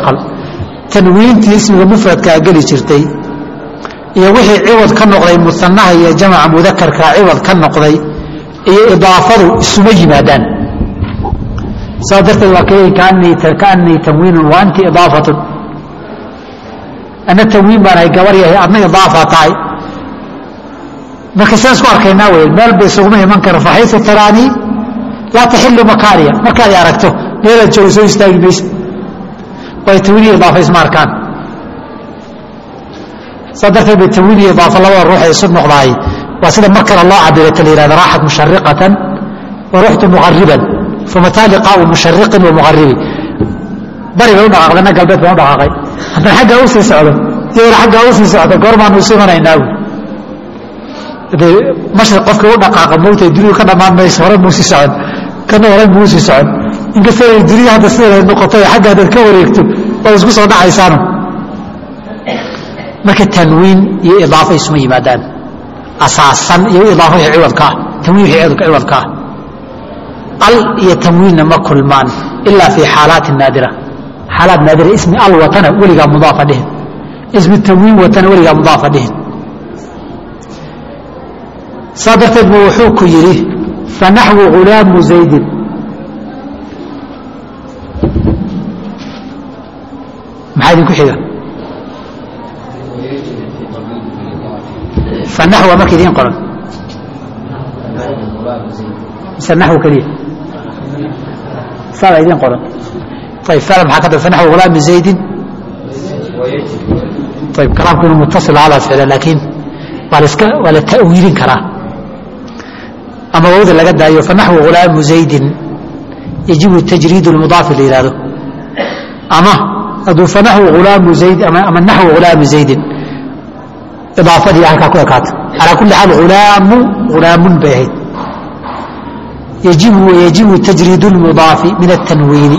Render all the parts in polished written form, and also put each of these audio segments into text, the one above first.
maqal tanwiintii ismiga mufradkaa geli jirtay iyo wixii ciwad ka noqday musanaha iyo jamaca mudakarka ciwad ka noqday iyo idaafadu isuma yimaadaan saa darteed waa kaanii tanwiinun wa anti idaafatun ana tanwiin baan ahay gabar yahay adna idaafa tahay marka sidaan isku arkaynaa wey meel bay isuguma iman kara faxaysu taraanii laa taxilu makaaniya markaad aragto meelaad joogo soo istaagi maysa way tanwiin iyo idaafa isma arkaan saa darteed bay tanwiin iyo idaafa labada ruux ay isu noqdaay waa sida mar kale loo cabiro ta la yihahda raaxat mushariqatan wa ruxtu muqariban famataa liqaau mushariqin wa muqaribi bari bay u dhaqaaqdana galbeed baan u dhaqaaqay haddaan xaggaa u sii socdo iyadana xaggaa u sii socdo goormaanu isu imanaynaa mashriq qofka u dhaqaaqa mowtay dunidu ka dhammaan mayso hore muu sii socon kana hore muu sii socon inkasta duniya hadda sideeda noqotay xagga haddaad ka wareegto waad isku soo dhacaysaano marka tanwiin iyo idaafa isuma yimaadaan asaasan iyo idaafa wixii ciwadka ah tanwiin wixii ciwadka ah al iyo tanwiinna ma kulmaan ilaa fi xaalaati naadira xaalaad naadira ismi al watana weligaa mudaafa dhihin ismi tanwiin watana weligaa mudaafa dhihin saa darteed bu wuxuu ku yidhi fanaxwu hulaamu zaydin maxaa idinku xiga fanaxwa marka idiin qoran mise naxwu keliya saada idiin qoran ayb fala maxaa ka da fanaxwu hulaamu zaydin ayb kalaamku inuu muttasil ala ficla laakiin waa la ta'wiilin karaa ama wawda laga daayo fanaxwu hulaamu zaydin yajibu tajriid mudaafi la yihahdo ama hadduu fanaxwu hulaamu zayd ama naxwu hulaamu zaydin idaafadii halkaa ku ekaato calaa kulli xaal hulaamun bay ahayd yajibu tajriid lmudaafi min atanwiini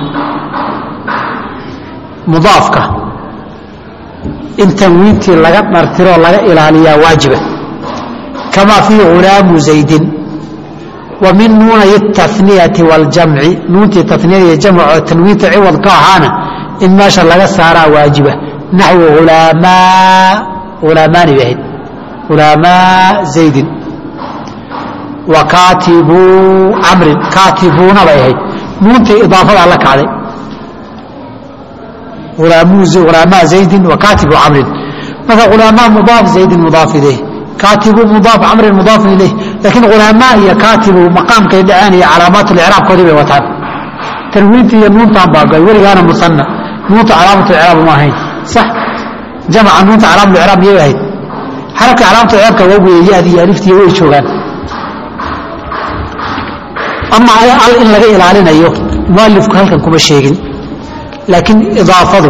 mudaafka in tanwiintii laga dhartiroo laga ilaaliyaa waajiba kamaa fii hulaamu zaydin wa min nuunay taniyati waljamci nuuntii taniyada iyo jamco tanwiinta ciwad ka ahaana in meesha laga saaraa waajiba naxwu hulaamaani bay ahayd hulaamaa zaydin wa kaatibuu camrin kaatibuuna bay ahayd nuuntii idaafadaa la kacday hulaamaa zaydin wa kaatibu camrin marka hulaamaa mudaaf zaydin mudaaf ilayh kaatibu mudaaf camrin mudaafun ilayh laakiin hulaamaa iyo kaatibu maqaamkay dhaceen iyo calaamaatulicraabkoodii bay wataan tanwiintii iyo nuuntaan baagoy weligaana musanna nuunta calaamatulicraab uma ahayn sax jamaca nuunta calaamatulicraab miyay ahayd xarabka calaamatulicraabka waaguye ya-di iyo aliftiiyo way joogaan ama al in laga ilaalinayo mualifku halkan kuma sheegin laakiin idaafadu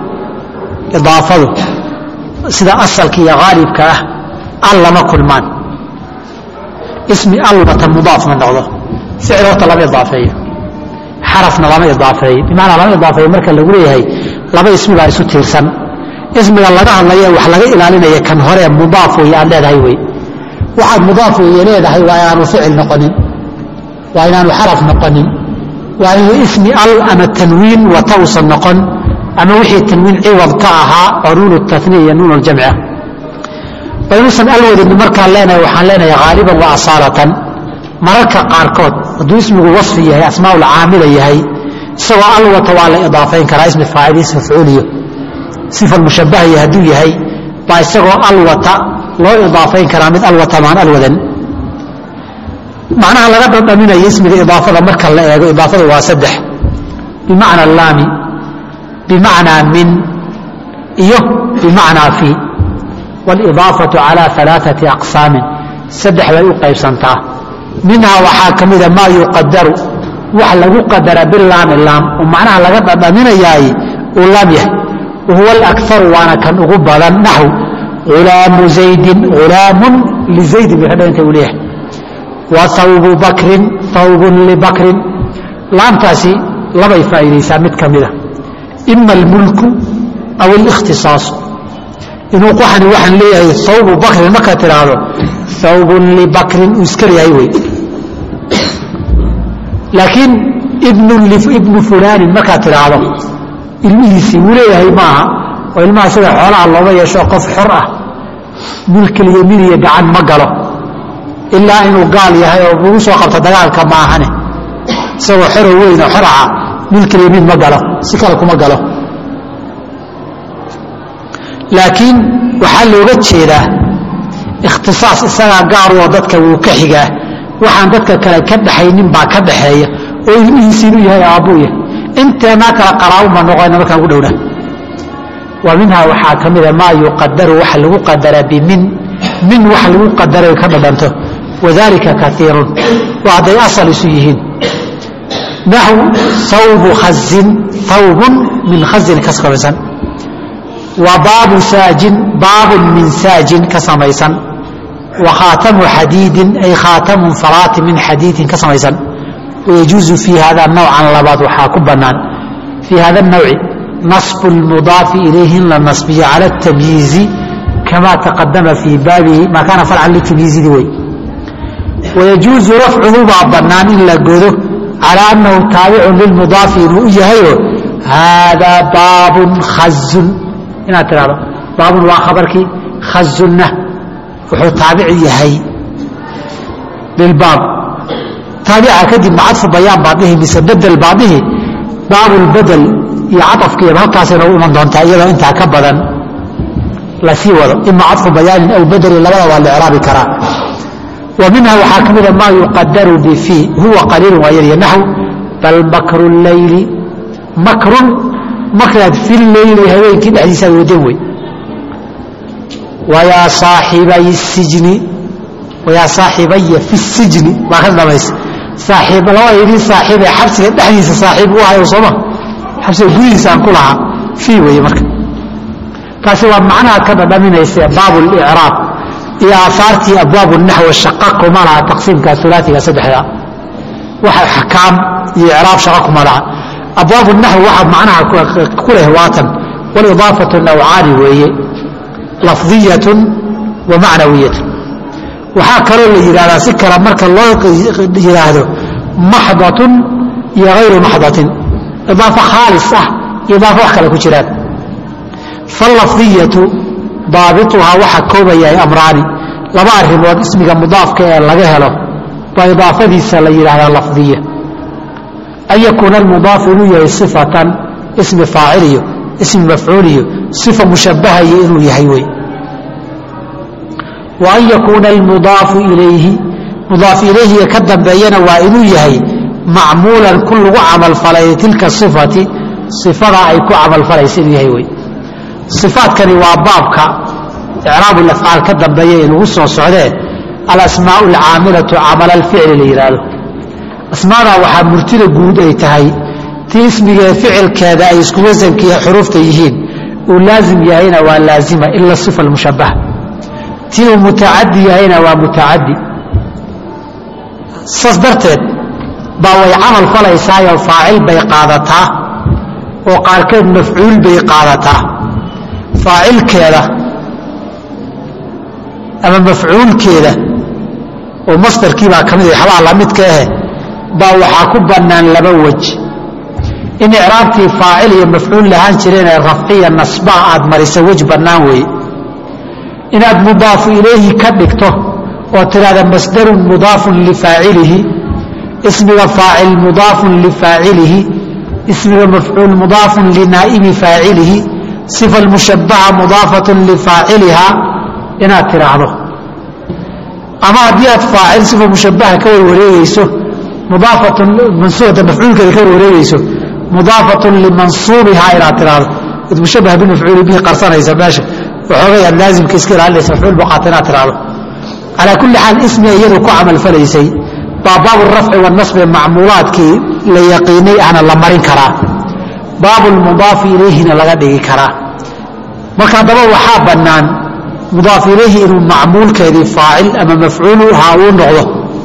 sida asalka iyo haalibka ah al lama kulmaan ismi al wata mudaaf ma noqdo ficil horta lama idaafeeyo xarafna lama idaafeeyo bimacnaa lama idaafeeyo marka lagu leeyahay laba ismi baa isu tiirsan ismiga laga hadlaya wax laga ilaalinaya kan hore mudaaf wey aad leedahay wey waxaad mudaaf wey leedahay waa inaanu ficil noqonin waa inaanu xaraf noqonin waa inuu ismi al ama tanwiin wata usan noqon ama wixii tanwiin ciwad ka ahaa oo nuun taniya iyo nuun jamca baynuusan al wadin markaan leenahay waxaan leenahay haaliban wa asaalatan mararka qaarkood hadduu ismigu wasfi yahay asmaa caamila yahay isagoo al wata waa la idaafayn karaa ismi faacil ismi facuuliyo sifa mushabahiya hadduu yahay baa isagoo al wata loo idaafayn karaa mid al wata maan al wadan macnaha laga dhadhaminayo ismiga idaafada marka la eego idaafadu waa saddex bimacna laami bimacnaa min iyo bimacnaa fii walidaafatu calaa alaaثati aqsaamin saddex bay u qaybsantaa minhaa waxaa ka mida maa yuqadaru wax lagu qadara bilaami laam oo macnaha laga dhadhaminayaay uu laam yahay wahuwa alakaru waana kan ugu badan naxw hulaamu zaydin hulaamun lizaydin bay ka dhiganta uu leeyahay wa hawbu bakrin hawbun libakrin laamtaasi labay faa'iidaysaa mid ka mida ima almulku aw alikhtisaasu inuu qoxani waxaan leeyahay hawbu bakrin markaad tidhaahdo hawbun libakrin uu iska leeyahay wey laakiin ibnu fulaanin markaad tidhaahdo ilmihiisii wuu leeyahay maaha oo ilmaha sida xoolaha looga yeesho qof xor ah mulkilyamiin iyo gacan ma galo ilaa inuu gaal yahay oo ugu soo qabto dagaalka maahane isagoo xoro weyn oo xor aha mulkilyamiin ma galo si kale kuma galo laakiin waxaa looga jeedaa ikhtisaas isagaa gaar oo dadka wuu ka xigaa waxaan dadka kale ka dhaxaynin baa ka dhaxeeya oo ilmihiisii inuu yahay aabbuu yahay inteennaa kala qaraabuma noqona markaan ugu dhowna wa minhaa waxaa ka mida maa yuqadaru waxa lagu qadaraa bimin min wax lagu qadaray ka dhadhanto wadalika kaiirun waa hadday asal isu yihiin naxw hawbu khazin hawbun min khazin ka samaysan wa baabu saajin baabun min saajin ka samaysan wa khaatamu xadiidin ay khaatamun faraati min xadiidin ka samaysan wayajuuzu fii hada nawcan labaad waxaa ku bannaan fii hada nawci nasbu lmudaafi ilayhi in la nasbiyo cala tamyiizi kama taqadama fii baabihi maa kaana farcan litamyiizidi wey wayajuuzu rafcuhu baa bannaan in la godo calaa annahu taabicun lilmudaafi inuu u yahayo haadaa baabun khazun inaad tidhahdo baabun waa khabarkii khazunna wuxuu taabic yahay lilbaab taabica kadib macadfu bayaan baad dhihi mise bedel baad dhihi baabulbedel iyo cadafkiiba halkaasay noogu iman doontaa iyadoo intaa ka badan la sii wado ima cadfu bayaanin aw bedelin labada waa la icraabi karaa wa minha waxaa ka mida maa yuqadaru bifii huwa qaliilun waa yarya naxw bal makru leyli makrun makraad fi leyli habeenkii dhexdiisa wadan wey wayaa saaxibay sijni wayaa saaxibaya fi sijni baa ka dhamaysa saaxiib labadaydii saaxiibee xabsiga dhexdiisa saaxiib u ahayo sooma xabsiga gudihiisa aan ku lahaa fii weeye marka taasi waa macnaha ka dhadhaminaysa baabu licraab iyo aahaartii abwaabu naxw shaqa kuma laha taqsiimka ulaaiga saddexda waxa axkaam iyo icraab shaqa kuma laha abwaabu naxw waxaa macnaha ku leh waatan walidaafatu nawcaani weeye lafdiyatun wa macnawiyatun waxaa kaloo la yidhahdaa si kale marka loo yidhaahdo maxdatun iyo hayru maxdatin idaafo khaalis ah iyo idaafo wax kale ku jiraan falafdiyatu daabituhaa waxaa koobayahay amraani laba arrimood ismiga mudaafka ee laga helo baa idaafadiisa la yidhaahdaa lafdiya an yakuuna almudaafu inuu yahay sifatan ismi faacil iyo ismi mafcuul iyo sifa mushabahayo inuu yahay wey wa an yakuuna almudaafu ilayhi mudaaf ilayhiga ka dambeeyana waa inuu yahay macmuulan ku lagu camalfalay tilka sifati sifada ay ku camalfalaysa inuu yahay wey ifaadkani waa baabka icraabu afcaal ka dambeeya inugu soo socdee alasmaa alcaamilatu camal alficli la yidhaahdo asmaadaa waxaa murtida guud ay tahay tii ismigee ficilkeeda ay isku wasankiiyo xuruufta yihiin uu laazim yahayna waa laazima ila sifa almushabaha tii uu mutacadi yahayna waa mutacadi saas darteed baa way camal falaysaayo faacil bay qaadataa oo qaarkeed mafcuul bay qaadataa faacilkeeda ama mafcuulkeeda oo masdarkiibaa ka mid waxbaa lamidka ahe baa waxaa ku bannaan laba wej in icraabtii faacil iyo mafcuul lahaan jireenee rafciya nasbaa aad marisa wej bannaan weeye inaad mudaafu ilayhi ka dhigto oo tidhahda masdarun mudaafun lifaacilihi ismiga faacil mudaafun lifaacilihi ismiga mafcuul mudaafun linaa'ibi faacilihi sifa almushabaha mudaafatun lifaaciliha inaad tidhaahdo ama haddii aad faacil sifa mushabaha ka warwareegeyso mudaafatun mansuubata mafcuulkeeda ka warwareegeyso mudaafatun limansuubihaa inaad tidhaahdo id mushabaha bimafcuuli bihi qarsanaysa meesha waxoogay aad laazimka iska ilaalinaysa mafcuul baqaata inaad tidhaahdo calaa kulli xaal ismi iyadu ku camalfalaysay baa baabu rafci wanasbi macmuulaadkii la yaqiinay ahna la marin karaa baabu lmudaafi ilayhina laga dhigi karaa marka haddaba waxaa bannaan mudaaf ilayhi inuu macmuulkeedii faacil ama mafcuulu ahaa uu noqdo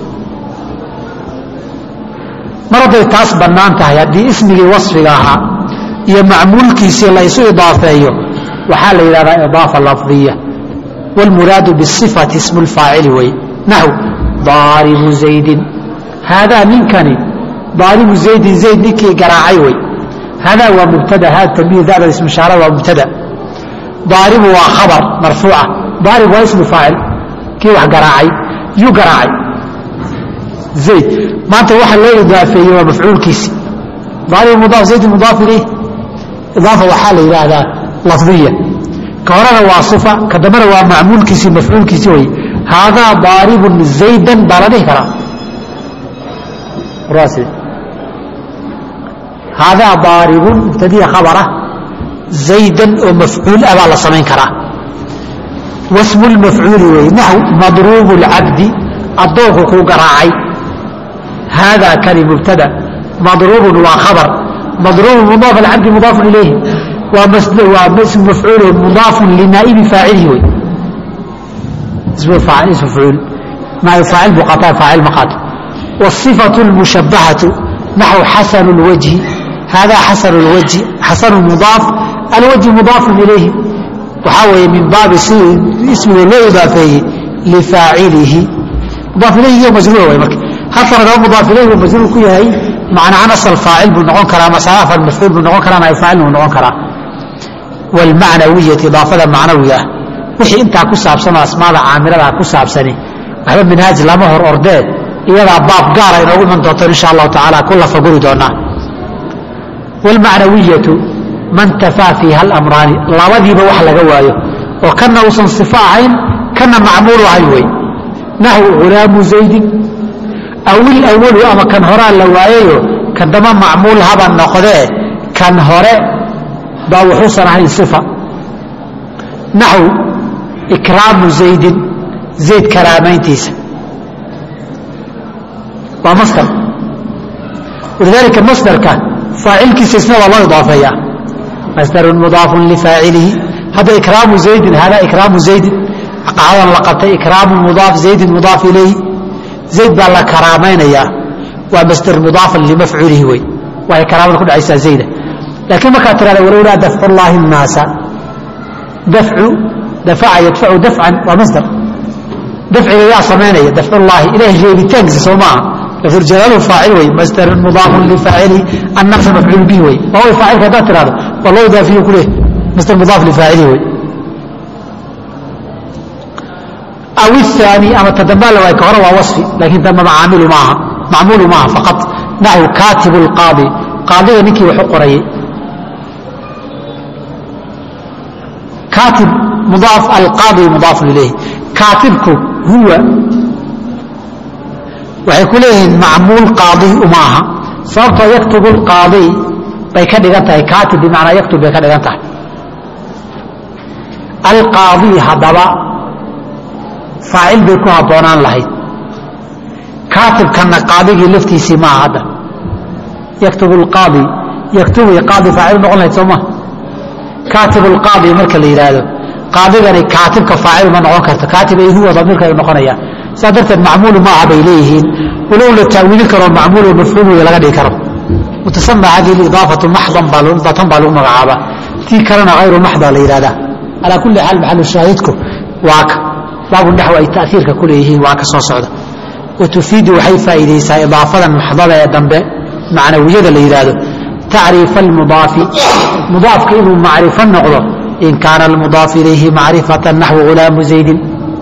mar hadday taas bannaan tahay haddii ismigii wasfiga ahaa iyo macmuulkiisii la isu idaafeeyo waxaa la yidhahdaa idaafa lafdiya wاlmuraadu bالصifati ismu اlfaacili wey naxw daaribu zaydin haadaa ninkani daaribu zaydin zayd ninkii garaacay wey هذا هو مبتدا هذا التنبيه ذا اسم إشارة ومبتدا ضارب وخبر مرفوعة ضارب واسم فاعل كي واحد قراعي يو قراعي زيد ما أنت واحد لا يضافي ومفعول كيسي ضارب مضاف زيد مضاف إليه إضافة وحال إلى هذا لفظية كورنا واصفة كدمر ومعمول كيسي مفعول كيسي هذا ضارب زيدا بلده كرا راسي هذا ضارب ابتدي خبره زيدا ومفعول أبا الله سمين كرا واسم المفعول نحو مضروب العبد الضوء كو قراعي هذا كلمة مبتدا مضروب وخبر مضروب مضاف العبد مضاف إليه واسم مفعول مضاف لنائب فاعله اسم فاعل اسم مفعول ما يفعل بقطع فاعل مقاطع والصفة المشبهة نحو حسن الوجه هذا حسن الوجه حسن مضاف الوجه مضاف إليه وحاول من باب اسمه لا يضافه لفاعله مضاف إليه هو مجرور ويمك حتى لو مضاف إليه ومجرور كله هي معنى عنص الفاعل بالنقون كرا مسافة المفعول بالنقون كرا ما يفعل بالنقون كرا والمعنوية إضافة معنوية وحي انت كساب سنة اسماء عاملة كساب سنة أحباب من هذه الأمهر أرداد إذا باب قارة إنه من دوتر إن شاء الله تعالى كل فقول دونا والمعنوية من تفى فيها الأمران لا وذي بوحل قوايه وكان وصن صفاعين كان معمول عيوي نحو غلام زيد أو الأول أما كان هراء اللوايه كان دمان معمول هذا النقضاء كان هراء باوحوصا عن صفة نحو إكرام زيد كرامين تيسا ومصدر ولذلك المصدر كان فاعل كيسنا والله إضافية مصدر مضاف لفاعله هذا إكرام زيد هذا إكرام زيد قاعدا لقبت إكرام مضاف زيد مضاف إليه زيد بالله كرامين إياه ومصدر مضاف لمفعوله وي وهي كرامة كل عيسى زيدة لكن ما كانت ولولا دفع الله الناس دفع يدفع دفعا ومصدر دفع يا صمانية دفع الله إليه جيب تنجز سوماها لفر جلاله فاعل وي مصدر مضاف لفاعله النفس مفعول به وي وهو فاعل كذا ترى والله يدافع كله مصدر مضاف لفاعله وي أو الثاني أما تدبال لو يكهر ووصفي لكن تم معمول معها فقط نحو كاتب القاضي قاضي نكي وحق رأي كاتب مضاف القاضي مضاف إليه كاتبك هو ويكون له معمول قاضي ومعها صارت يكتب القاضي بيكدغنته كاتب بمعنى يكتب بيكدغنته القاضي هذا فاعل بيكون هبونان لهي كاتب كان قاضي لفتي سما هذا يكتب القاضي يكتب قاضي فاعل نقول لها سما كاتب القاضي مركا ليراده قاضي غني كاتب كفاعل ما نقول كرت كاتب هو ضمير كان نقوليا سادرت المعمول ما عليهين ولو للتأويل كرم معمول ومفعول ولا غير كرم وتسمى هذه الإضافة محضا بالون مغعابة تي كرنا غير محضة لإرادة على كل حال محل شاهدكم واك باب النحو أي تأثير ككله واك صعدة وتفيد وحي فائدة إضافة محضة يدنبه معنوية لإرادة تعريف المضاف مضاف كإنه معرفة نقضه إن كان المضاف إليه معرفة نحو غلام زيد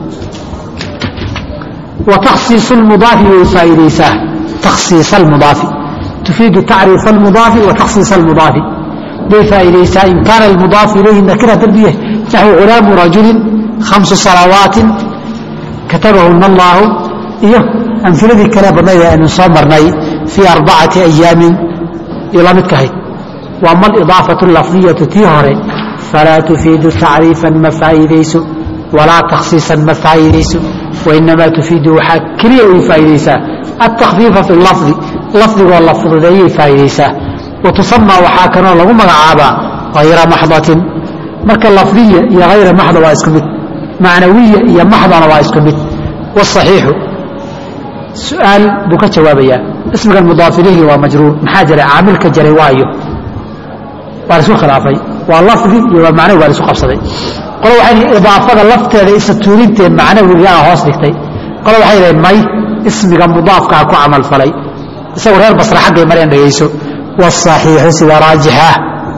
وتخصيص المضاف وفائدة تخصيص المضاف تفيد تعريف المضاف وتخصيص المضاف بفائدة إن كان المضاف إليه نكرة تلبيه نحو غلام رجل 5 صلوات كتبهن الله أمثلة ذي كلام بني أن صبرني في 4 أيام إلى متكهي وأما الإضافة اللفظية تيهر فلا تفيد تعريفا مفايديس ولا تخصيصا مفايديس وإنما تفيد حكرية وفايديسا التخفيف في اللفظ لفظ واللفظ ذي فايديسا وتسمى وحاكنا له مغعابا غير محضة مركا اللفظية هي غير محضة واسكمت معنوية هي محضة واسكمت والصحيح سؤال بك جوابيا اسمك المضاف إليه ومجرور محاجر عاملك جريوايه وارسو خلافي واللفظي يبقى معنوي وارسو قبصدي قالوا waxay idaafada lafteeda isatuurinteen macnawiga ah hoos dhigtay qolada waxay leeyahay may ismiga mudaafka ku amal falay isagu reer basra xaqay mareen dhageyso والصحيح سوى راجحة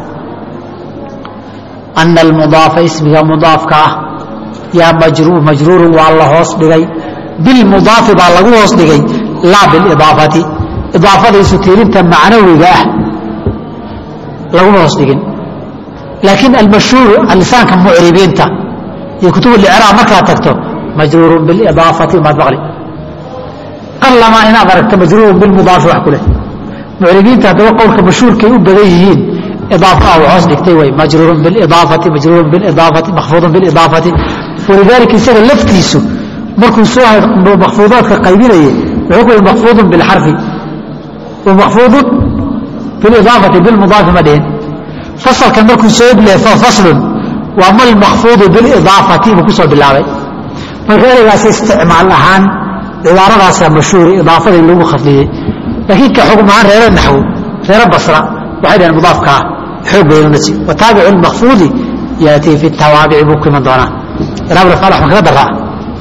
أن المضاف اسمه مضاف كاه يا مجرور والله أصدقي بالمضاف بالله أصدقي لا بالإضافة إضافة ستيرين معنوية لغو أصدقين لكن المشهور اللسان كان معربين تا يكتب الإعراب مركا تكتب مجرور بالإضافة ما تبغلي قل ما إن أبرك مجرور بالمضاف وحكوله معربين تا توقعوا كمشهور كي يبدأيهين إضافة أو عصدك تيوي مجرور بالإضافة مخفوض بالإضافة ولذلك يصير لفتيسو مركو سوى مخفوضات كقيبين ويقول مخفوض بالحرف ومخفوض بالإضافة بالمضاف مدين فصل كان مركو سوى له فصل وأما المخفوض بالإضافة بكسر بالله فغير ذلك استعمال لهان عبارة راسها مشهور إضافة اللي خفضيه لكن كحكم عن غير النحو غير البصرة وحيدا المضاف كاه حب بينونتي وتابع المخفوض يأتي في التوابع بك من دونه إعراب الأفعال حكرة الراء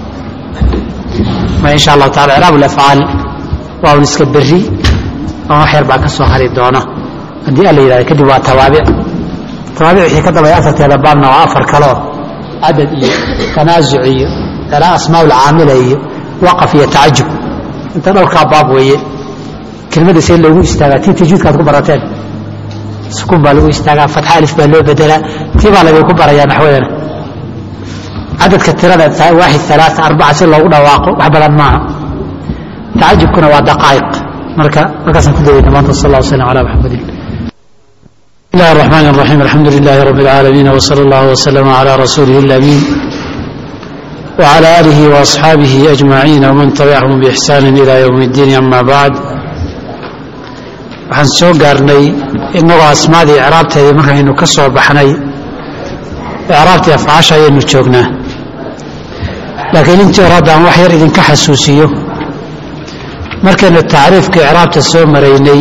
ما إن شاء الله تعالى إعراب الأفعال وهو نسكبري وحير باك السوحري دونه عندي قال لي إذا كدوا توابع هي كتب يأثت هذا بابنا وآفر كلام عدد تنازع ترى أسماء العاملة وقف يتعجب انت لو كباب ويه كلمة سيل لو استغاتي تجود كاتكو براتين سكون بالو استغا فتح الف بالو بدلا تي بالو كبر يا نحوينا عدد كثيرة 1 3 4 سيل لو دواقو وحبلان معها تعجب كنا ودقائق مركز كدوي نمان صلى الله عليه وسلم على محمد. بسم الله الرحمن الرحيم الحمد لله رب العالمين وصلى الله وسلم على رسوله الأمين وعلى آله وأصحابه أجمعين ومن تبعهم بإحسان إلى يوم الدين. أما بعد waxaan soo gaarnay inagoo asmaadii icraabteedii markaynu ka soo baxnay icraabtii afcaasha ayaynu joognaa laakiin intii hore haddaan wax yar idinka xasuusiyo markaynu tacriifka icraabta soo maraynay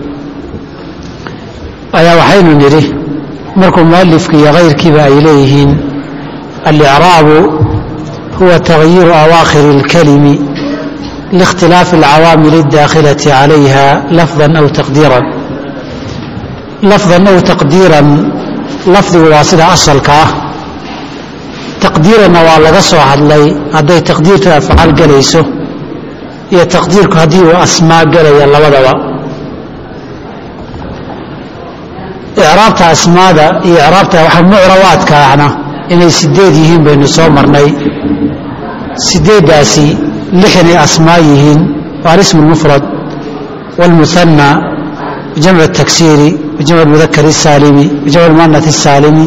ayaa waxaynu nidhi markuu mualifka iyo kayrkiiba ay leeyihiin alicraabu huwa taghyiiru awaakhiri اlkalimi لاختلاف العوامل الداخلة عليها لفظا أو تقديرا لفظ واصلة أصلك تقديرا وعلى صوح اللي هذا تقدير أفعال قليسه هي تقدير هذه أسماء قلي الله ودوا إعرابتها أسماء هي إعرابتها وحن معروات كأحنا إن سديدهم بين صومرني سديداسي لحن أسمائهم والاسم المفرد والمثنى وجمع التكسيري وجمع المذكر السالمي وجمع المؤنث السالمي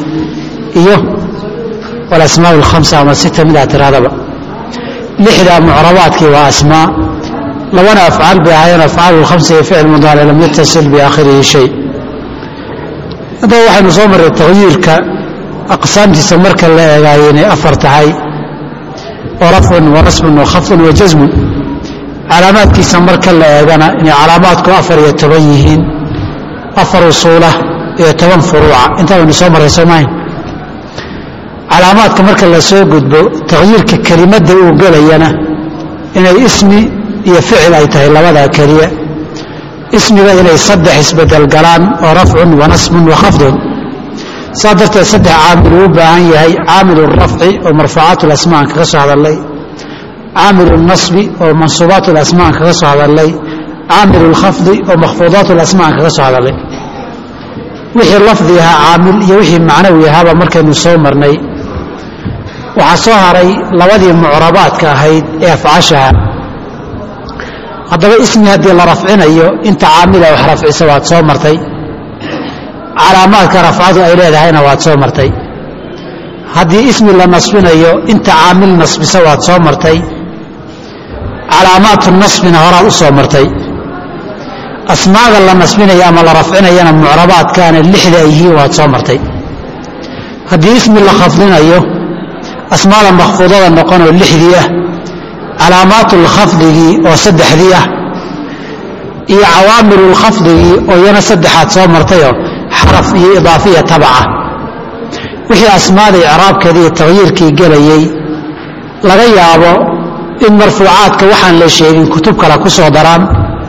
والأسماء الخمسة وما 6 من اعتراضها لحدا معربات وأسماء لو أنا أفعل بها أفعال الخمسة فعل مضارع لم يتصل بآخره شيء هذا واحد مصمر التغيير كأقسام تسمر كالله أفرتهاي ورفع ونصب وخفض وجزم علامات كيسمر كلا يغانا ان علامات كافر يتبيهين افر وصوله يتبن فروع انت ونسمر يسمعين علامات كمرك لا سو غدبو تغيير كلمه او غلينا ان الاسم يفعل اي تهي لبدا كليه اسم الى صدح اسبدل غلان ورفع ونصب وخفض صادرت صدح عامل وباهن يحيى عامل الرفع ومرفوعات الاسماء كسو هذا عامل النصب ومنصوبات الاسماء كسو هذا عامل الخفض ومخفوضات الاسماء كسو هذا وحي لفظها عامل يوحي معنوي هذا markaynu soo marnay waxa soo haray labadii mu'rabaat ka ahayd ee afcaashaha hadaba ismi hadii la rafcinayo inta caamila wax rafcisa waad soo martay علامات رفعته أي لها هنا واتسو مرتي هذه اسم الله نصبنا انت عامل نصب سوات سو مرتي علامات النصب نهار أسو مرتي أسماء الله نصبنا يا مال رفعنا يا معربات كان اللحظة هي واتسو مرتي هذه اسم الله خفضنا أسماء المخفوضة النقون اللحظية علامات الخفض وصدح ذيه هي عوامل الخفض وينا صدحات سو مرتي حرف إضافية تبعه وحي أسماء إعراب كذي التغيير كي قليي لغا يابو إن مرفوعات كوحان لشيء كتبك لكسو دران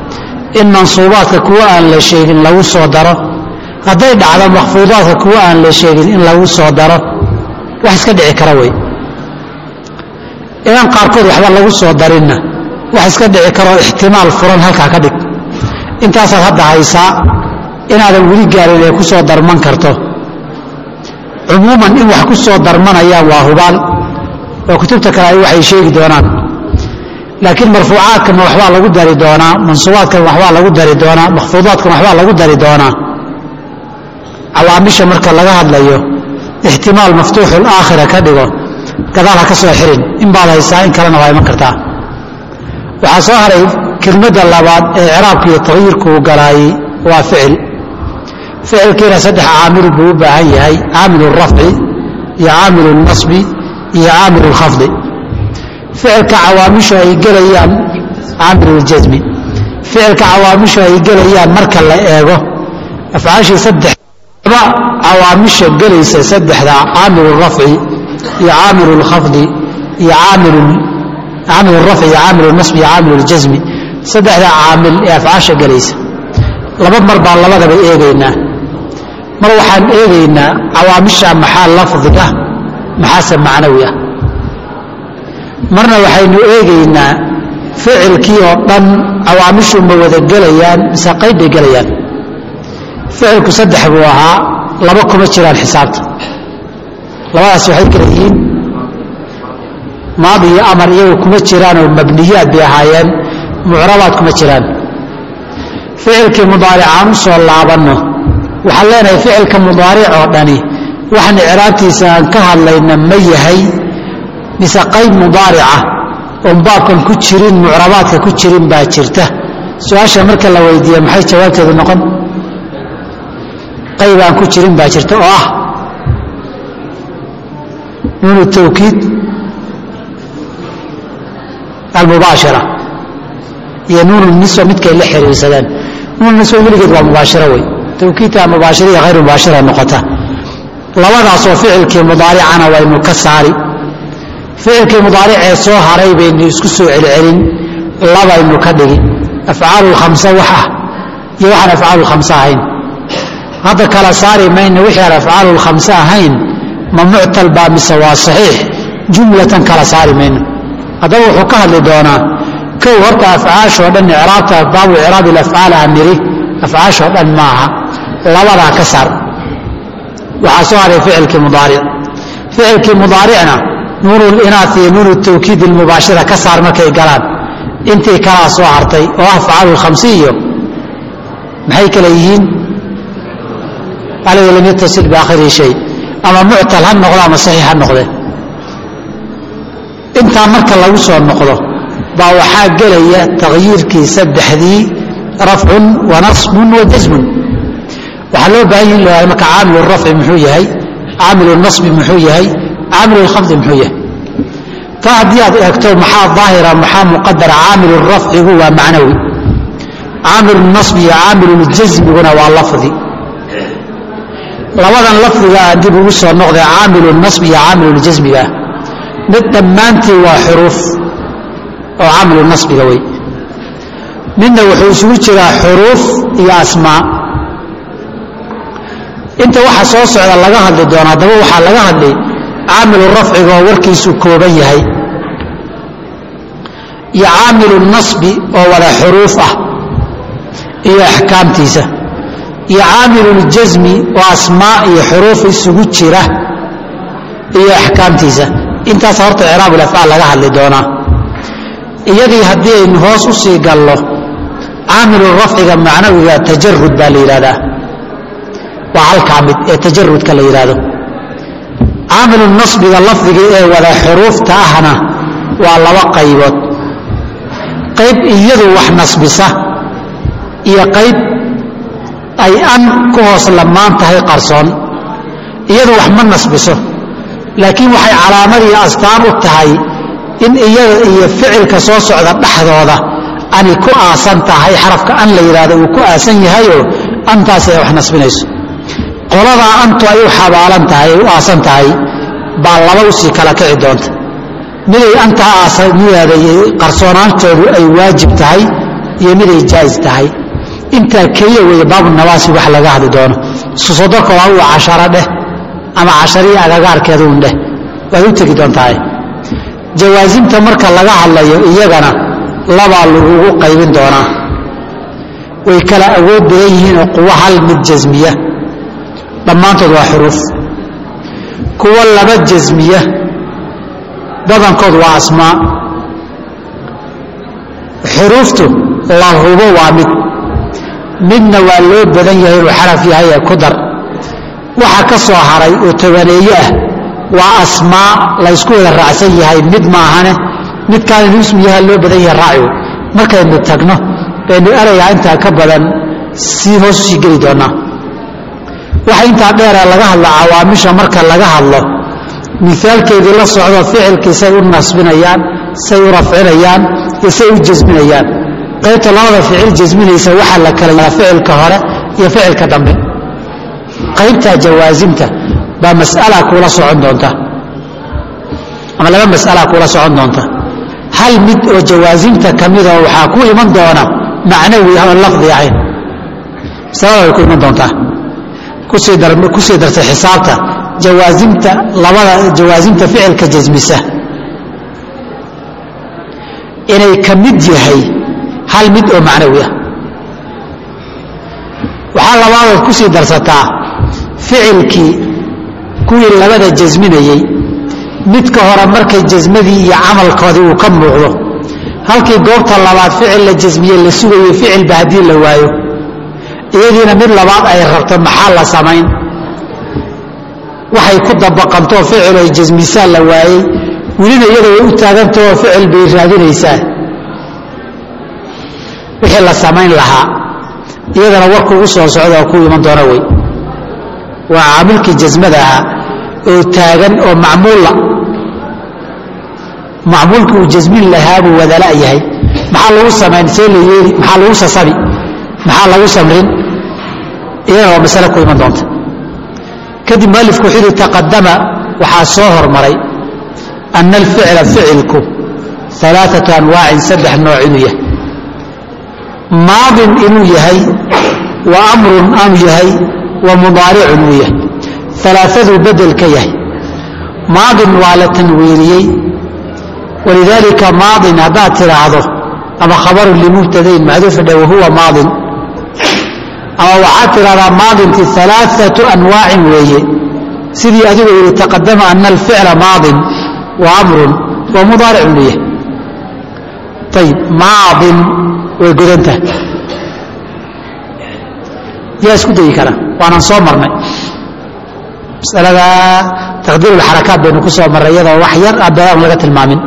in mansuubaadka kuwa aan la sheegin lagu soo daro hadday dhacdo makhfuudaadka kuwa aan la sheegin in lagu soo daro wax iska dhici kara wey inaan qaarkood waxba lagu soo darinna wax iska dhici karoo ixtimaal furan halkaa ka dhig intaasaad hadda haysaa inaadan weli gaarin ee ku soo darman karto cumuuman in wax ku soo darmanayaan waa hubaal oo kutubta kale ay waxay sheegi doonaan laakiin marfuucaadkana waxbaa lagu dari doonaa mansuubaadkana waxbaa lagu dari doonaa makhfuudaadkana waxbaa lagu dari doonaa cawaamisha marka laga hadlayo ixtimaal maftuuxul aakhira ka dhigo gadaal ha ka soo xirin in baad haysaa in kalena waa iman kartaa waxaa soo haray kelmadda labaad ee icraabka iyo tagyiirku uu galaayey waa ficil ficilkiina saddex caamil buu u baahan yahay caamilu rafci iyo caamilu nasbi iyo caamilu lkhafdi ficilka cawaamishu ay gelayaan caamiluljasmi ficilka cawaamishu ay gelayaan marka la eego afcaashii saddexba cawaamisha gelaysa saddexda caamilu rafci iyo caamilu lkhafdi iyo caamilu rafci iyo caamilu nasbi iyo caamilu ljasmi saddexda caamil ee afcaasha gelaysa laba mar baan labadaba eegaynaa mar waxaan eegaynaa cawaamisha maxaa lafdiga maxaase macnawi ah marna waxaynu eegaynaa ficilkii oo dhan cawaamishu ma wada gelayaan mise qayb bay gelayaan ficilku saddex buu ahaa laba kuma jiraan xisaabta labadaas waxay kala yihiin maadi iyo amar iyagu kuma jiraanoo mabniyaad bay ahaayeen mucrabaad kuma jiraan ficilkii mudaaricaan u soo laabanno waxaan leenahay ficilka mudaaric oo dhani waxaan icraabtiisa aan ka hadlayna ma yahay mise qayb mudaarica oon baabkan ku jirin mucrabaadka ku jirin baa jirta su-aasha marka la weydiiye maxay jawaabteedu noqon qayb aan ku jirin baa jirta oo ah nuun tawkiid almubaashira iyo nuun niswa midkay la xiriirsadeen nuun niswa weligeed waa mubaashiro wey tawkiidta mubaashira iyo hayr mubaashira noqota labadaasoo ficilkii mudaaricana waynu ka saari ficilkii mudaaricee soo haray baynu isku soo celcelin labaynu ka dhigi afcaalu lkhamsa wax ah iyo waxaan afcaalu lkhamsa ahayn hadda kala saari mayno wixii aan afcaalu lkhamsa ahayn ma muctal baa mise waa saxiix jumlatan kala saari mayno haddaba wuxuu ka hadli doonaa kow horta afcaashoo dhan icraabta baabu icraabi lafcaal aan niri afcaashoo dhan maaha labadaa ka saar waxaa soo haray ficilkii mudaaric ficilkii mudaaricna nuun linaat iyo nuun tawkiid ilmubaashira ka saar markay galaan intii kalaa soo hartay oo afcaalu lkhamsi iyo maxay kale yihiin alayhi lam yattasil biaakhirihi shay ama muctal ha noqdo ama saxiix ha noqde intaa marka lagu soo noqdo baa waxaa gelaya takhyiirkii saddexdii rafcun wa nasbun wa jasmun waxaa loo baahan yahi in marka caamilu rafci muxuu yahay caamilu nasbi muxuu yahay caamilu lkhafdi muxuu yahay taa haddii aad eegto maxaa daahira maxaa muqadara caamilu rafcigu waa macnawi caamilu nasbi iyo caamilu ljasmiguna waa lafdi labadan lafdiga aan dib ugu soo noqday caamilu nasbi iyo caamilu ljasmiga mid dhammaantii waa xuruuf oo caamilu nasbiga wey midna wuxuu isugu jiraa xuruuf iyo asmaa inta waxa soo socda laga hadli doona haddaba waxaa laga hadlay caamilu rafciga oo warkiisu kooban yahay iyo caamilu nasbi oo wada xuruuf ah iyo axkaamtiisa iyo caamilu ljasmi oo asmaa iyo xuruuf isugu jira iyo axkaamtiisa intaas horta icraab ulafcaal laga hadli doonaa iyadii haddii aynu hoos u sii gallo caamilu rafciga macnawiga tajarud baa la yidhahdaa waa halkaa mid ee tajarudka la yidhaahdo caamilu nasbiga lafdiga ee wada xuruufta ahna waa laba qaybood qayb iyadu wax nasbisa iyo qayb ay an ku hoos lamaan tahay qarsoon iyadu wax ma nasbiso laakiin waxay calaamadii astaan u tahay in iyada iyo ficilka soo socda dhexdooda ani ku aasan tahay xarafka an la yidhaahdo uu ku aasan yahayoo antaas ay wax nasbinayso qoladaa antu ay u xabaalan tahay ay u aasan tahay baa laba usii kala kici doonta miday antaa aasanideeda iyo qarsoonaantoodu ay waajib tahay iyo miday jaais tahay intaa keliya weeye baabu nawaasi wax laga hadli doono susodorka waa uu casharo dheh ama cashariya agagaarkeeda un dheh waad u tegi doontahay jawaasimta marka laga hadlayo iyagana labaa lagugu qaybin doonaa way kala awood badan yihiin oo quwo hal mid jasmiya dhammaantood waa xuruuf kuwa laba jasmiya badankood waa asmaa xuruuftu la hubo waa midna waa loo badan yahay inuu xaraf yahay ee ku dar waxa ka soo haray oo tobaneeye ah waa asmaa la isku wada raacsan yahay mid maahane midkaan inuu ismu yahay loo badan yahay raacigu markaynu tagno baynu eraygaa intaa ka badan sii hoos usii geli doonaa waxa intaa dheera laga hadlo cawaamisha marka laga hadlo mithaalkeedii la socdo ficilkii say u nasbinayaan say u rafcinayaan iyo say u jasminayaan qaybta labada ficil jasminaysa waxaa la kala yahaa ficilka hore iyo ficilka dambe qaybtaa jawaasimta baa mas'ala kuula socon doonta ama laba mas'ala kuula socon doonta hal mid oo jawaasimta ka mida waxaa ku iman doona macnawi ama lafdi ahayn masalada way ku iman doontaa kusii dartay xisaabta jawaasimta labada jawaasimta ficilka jasmisa inay ka mid yahay hal mid oo macnawi ah waxaa labaadood kusii darsataa ficilkii kuwii labada jasminayey midka hore markay jasmadii iyo camalkoodii uu ka muuqdo halkii goobta labaad ficil la jasmiyey la sugayo ficilba haddii la waayo iyadiina mid labaad ay rabto maxaa la samayn waxay ku dabaqantoo ficil ay jasmisaa la waayey welina iyada way u taagantahoo ficil bay raadinaysaa wixii la samayn lahaa iyadana warku u soo socda oo ku iman doona wey waa caamilkii jasmada ahaa oo taagan oo macmuulla macmuulka uu jasmin lahaa buu wadala yahay maxaa lagu samayn see la yeeli maxaa lagu sasabi maxaa lagu samrin iyadana waa masale ku iman doonta kadib mualifku wuxuu yidhi taqadama waxaa soo hormaray ana alficla ficilku alaaatu anwaacin saddex nooc inuu yahay maadin inuu yahay wa amrun aanu yahay wa mudaaricun uu yahay alaaaduu bedel ka yahay maadin waa la tanwiiniyey walidaalika maadin haddaad tidhaahdo ama khabarun limubtadayn maxduufa dhe wahuwa maadin ama waxaad tidhahdaa maadinti alaaatu anwaacin weeye sidii adigoo yidhi taqadama ana alficla maadin wa amrun wa mudaaricun uu yahay ayib maadin way godantahay yaa isku dayi kara waanaan soo marnay masalada taqdiirulxarakaat baynu ku soo marray iyadoo wax yar abadaan laga tilmaamin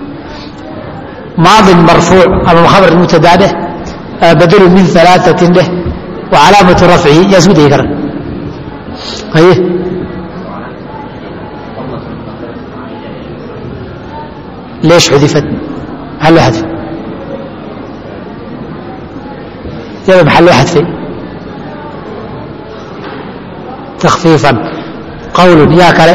maadin marfuuc ama khabar mubtadaa dheh badelu min alaaثatin dheh wa calaamatu rafcihi yaa isku dayi kara haye leesh xudifad maxaa loo xadfay yada maxaa loo xadfay takfiifan qawlun yaa kale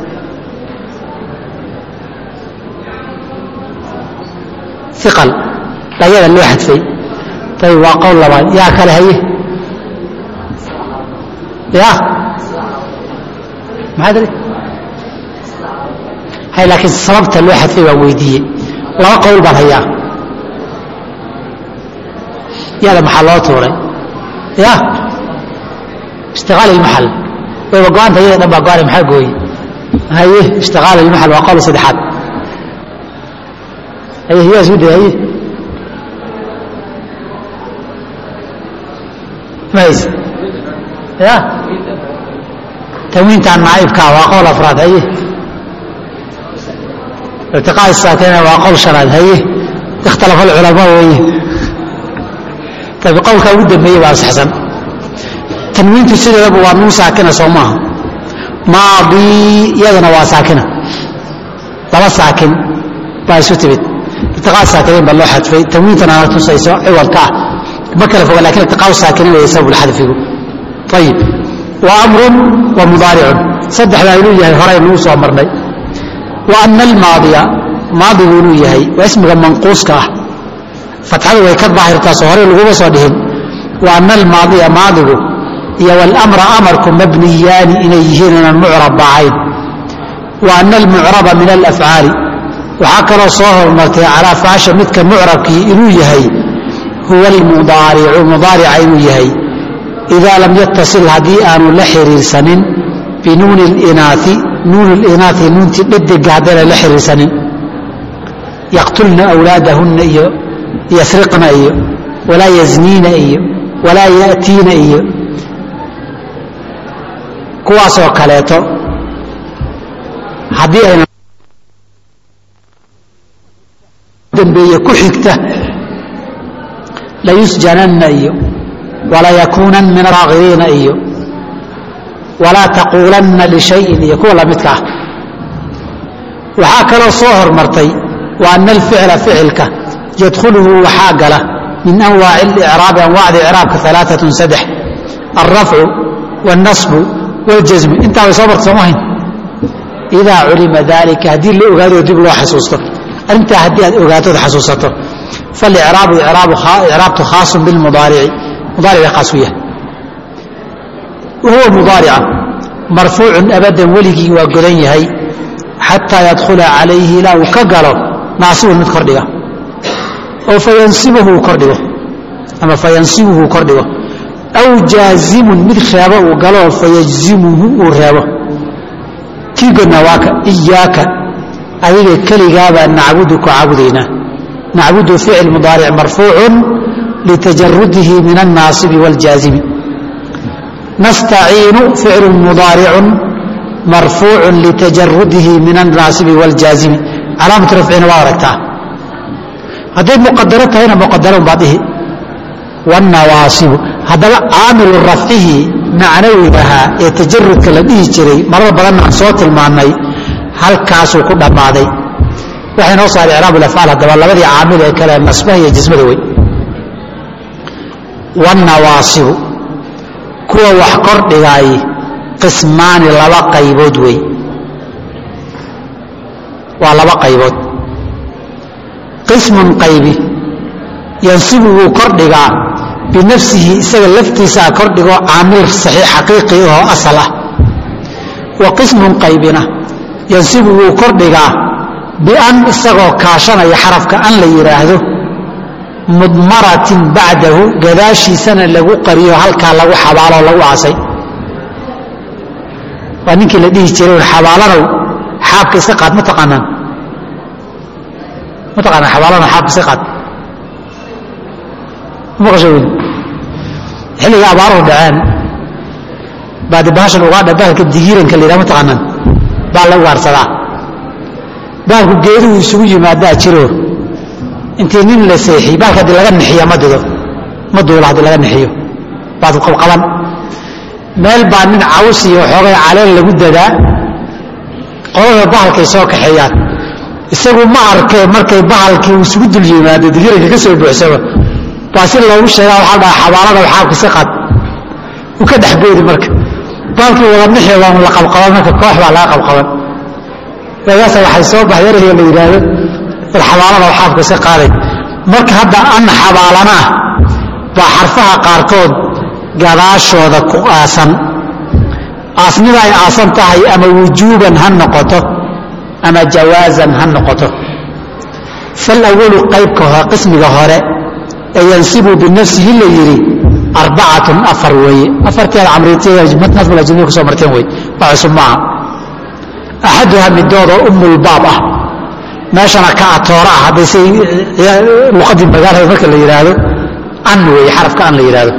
iqal dhayada loo xadfay ayb waa qowl labaad yaa kale haye ya maxaa tiri hay laakiin sababta loo xadfay baan weydiiyey laba qowl baan hayaa yada maxaa loo tuuray ya ishtiqaal ilmaxal wayba go-aanta iyada dhan baa go-aanay maxaa gooye haye ishtiqaal ilmaxal waa qowl saddexaad haye yaa isku day haye ma hayse ya tanwiintaan naaibkaa waa qowl afraad haye irtiqaa saakina waa qowl shanaad haye ikhtalafa alculamaa weeye qowlka ugu dambeeye baa saxsan tanwiintu sideedaba waa nuun saakina soo maaha maadi iyadana waa saakina laba saakin baa isu timid irtiqaa saakinayn baa loo xadfay tanwiintana na tusayso ciwadka ah ma kala foga lakin irtiqaa saakinayn way sabab lxadfigu ayib wa amrun wa mudaaricun saddexdaa inuu yahay horeynuu soo marnay wa ana almaadiya maadigu inuu yahay waa ismiga manquuska ah fatxadu way ka daahirtaasoo hore laguma soo dhihin wa ana almaadiya maadigu iyo walamra amarku mabniyaani inay yihiin inaan mucrabba ahayn wa ana almucraba min alafcaali waxaa kaloo soo hormartay calaa faasha midka mucrabkii inuu yahay huwa almudaaricu mudaarica inuu yahay idaa lam yatasil haddii aanu la xiriirsanin binuuni linaai nuun linaai nuuntii dhedega haddayna la xiriirsanin yaqtulna awlaadahunna iyo yasriqna iyo walaa yazniina iyo walaa ya'tiina iyo kuwaasoo kaleeto haddii ayna dambeeye ku xigta layusjananna iyo walayakuunan min araakiriina iyo walaa taquulanna lishayin iyo kuwa lamidka ah waxaa kaloo soo hormartay wa ana alficla ficilka yadkhuluhu waxaa gala min anwaaci اlicraabi anwaacda icraabka alaaatun saddex alrafcu wاlnasbu wاljasmu intaa way soo marta sooma hayn idaa culima dalika haddii la ogaado dib loo xasuusto arrintaa haddii aad ogaatood xasuusato falicraabu icraabtu khaasun bilmudaarici mudaaric bay khaas u yahay wahuwa mudaarica marfuucun abadan weligii waa godan yahay xataa yadkhula calayhi ilaa uu ka galo naasibun mid kordhiga oo fayansibuhu kordhigo ama fayansibuhu kordhigo aw jaazimun mid reebo uu galo fayajzimuhu uu reebo kii godna waaka iyaaka adiga keligaabaa nacbudu ku caabudaynaa nacbudu ficil mudaaric marfuucun litajarudihi min annaasibi wاljaazimi nastaciinu ficlu mudaaricun marfuucun litajarudihi min annaasibi wاljaazimi calaamatu rafcina waa aragtaa hadday muqadaro tahayna muqadaron baad dhihi wاnawaasibu haddaba caamilu rafcihi macnawigahaa ee tajarudka la dhihi jiray marar badanna aan soo tilmaannay halkaasuu ku dhammaaday waxay noo saaray icraab ulafcaal haddaba labadii caamil ee kale nasbaha iyo jasmada wey wاnawaasibu kuwa wax kordhigaay qismaani laba qaybood wey waa laba qaybood qismun qaybi yansibu wuu kordhigaa binafsihi isaga laftiisaa kordhigoo caamil saxiix xaqiiqi oo asal ah wa qismun qaybina yansibu wuu kordhigaa bian isagoo kaashanaya xarafka an la yidhaahdo mudmaratin bacdahu gadaashiisana lagu qariyo halkaa lagu xabaaloo lagu aasay waa ninkii la dhihi jiray xabaalanow xaabka iska qaad ma taqaanaan xabaalanow xaabka iska qaad maqasho weli xilliga abaaruhu dhaceen baadi bahashan ugaadha bahalka digiiranka la yidhaha ma taqaanaan baa la ugaarsadaa bahalku geeduhu isugu yimaadaa jiro intii nin la seexiy baalka haddii laga nixiya ma dido ma duulo haddii laga nixiyo baad qabqaban meel baa nin caws iyo xoogay caleen lagu dadaa qolada bahalkay soo kaxeeyaan isagu ma arkee markay bahalkii uu isugu dul yimaado digiranka ka soo buuxsamo baa si loogu sheegaa waxaa dhaha xabaalada xaabka si qad uu ka dhex boodi marka baalkii wada nixi waa la qabqaban marka koox baa laga qabqaban dagaasa waxay soo baxay erayga la yidhaahdo war xabaalada xaabka si qaaday marka hadda an xabaalanaa baa xarfaha qaarkood gadaashooda ku aasan aasnida ay aasan tahay ama wujuuban ha noqoto ama jawaazan ha noqoto falawalu qaybka qismiga hore ee yansibu binafsihi la yidhi arbacatun afar weeye afarteeda camriyadnasbulajnii kusoo marteen wey waa cusub maaha axaduha midoodoo umulbaab ah meeshana ka atoora ah hadday say luqadii magaalada marka la yidhaahdo an weeye xarafka an la yidhaahdo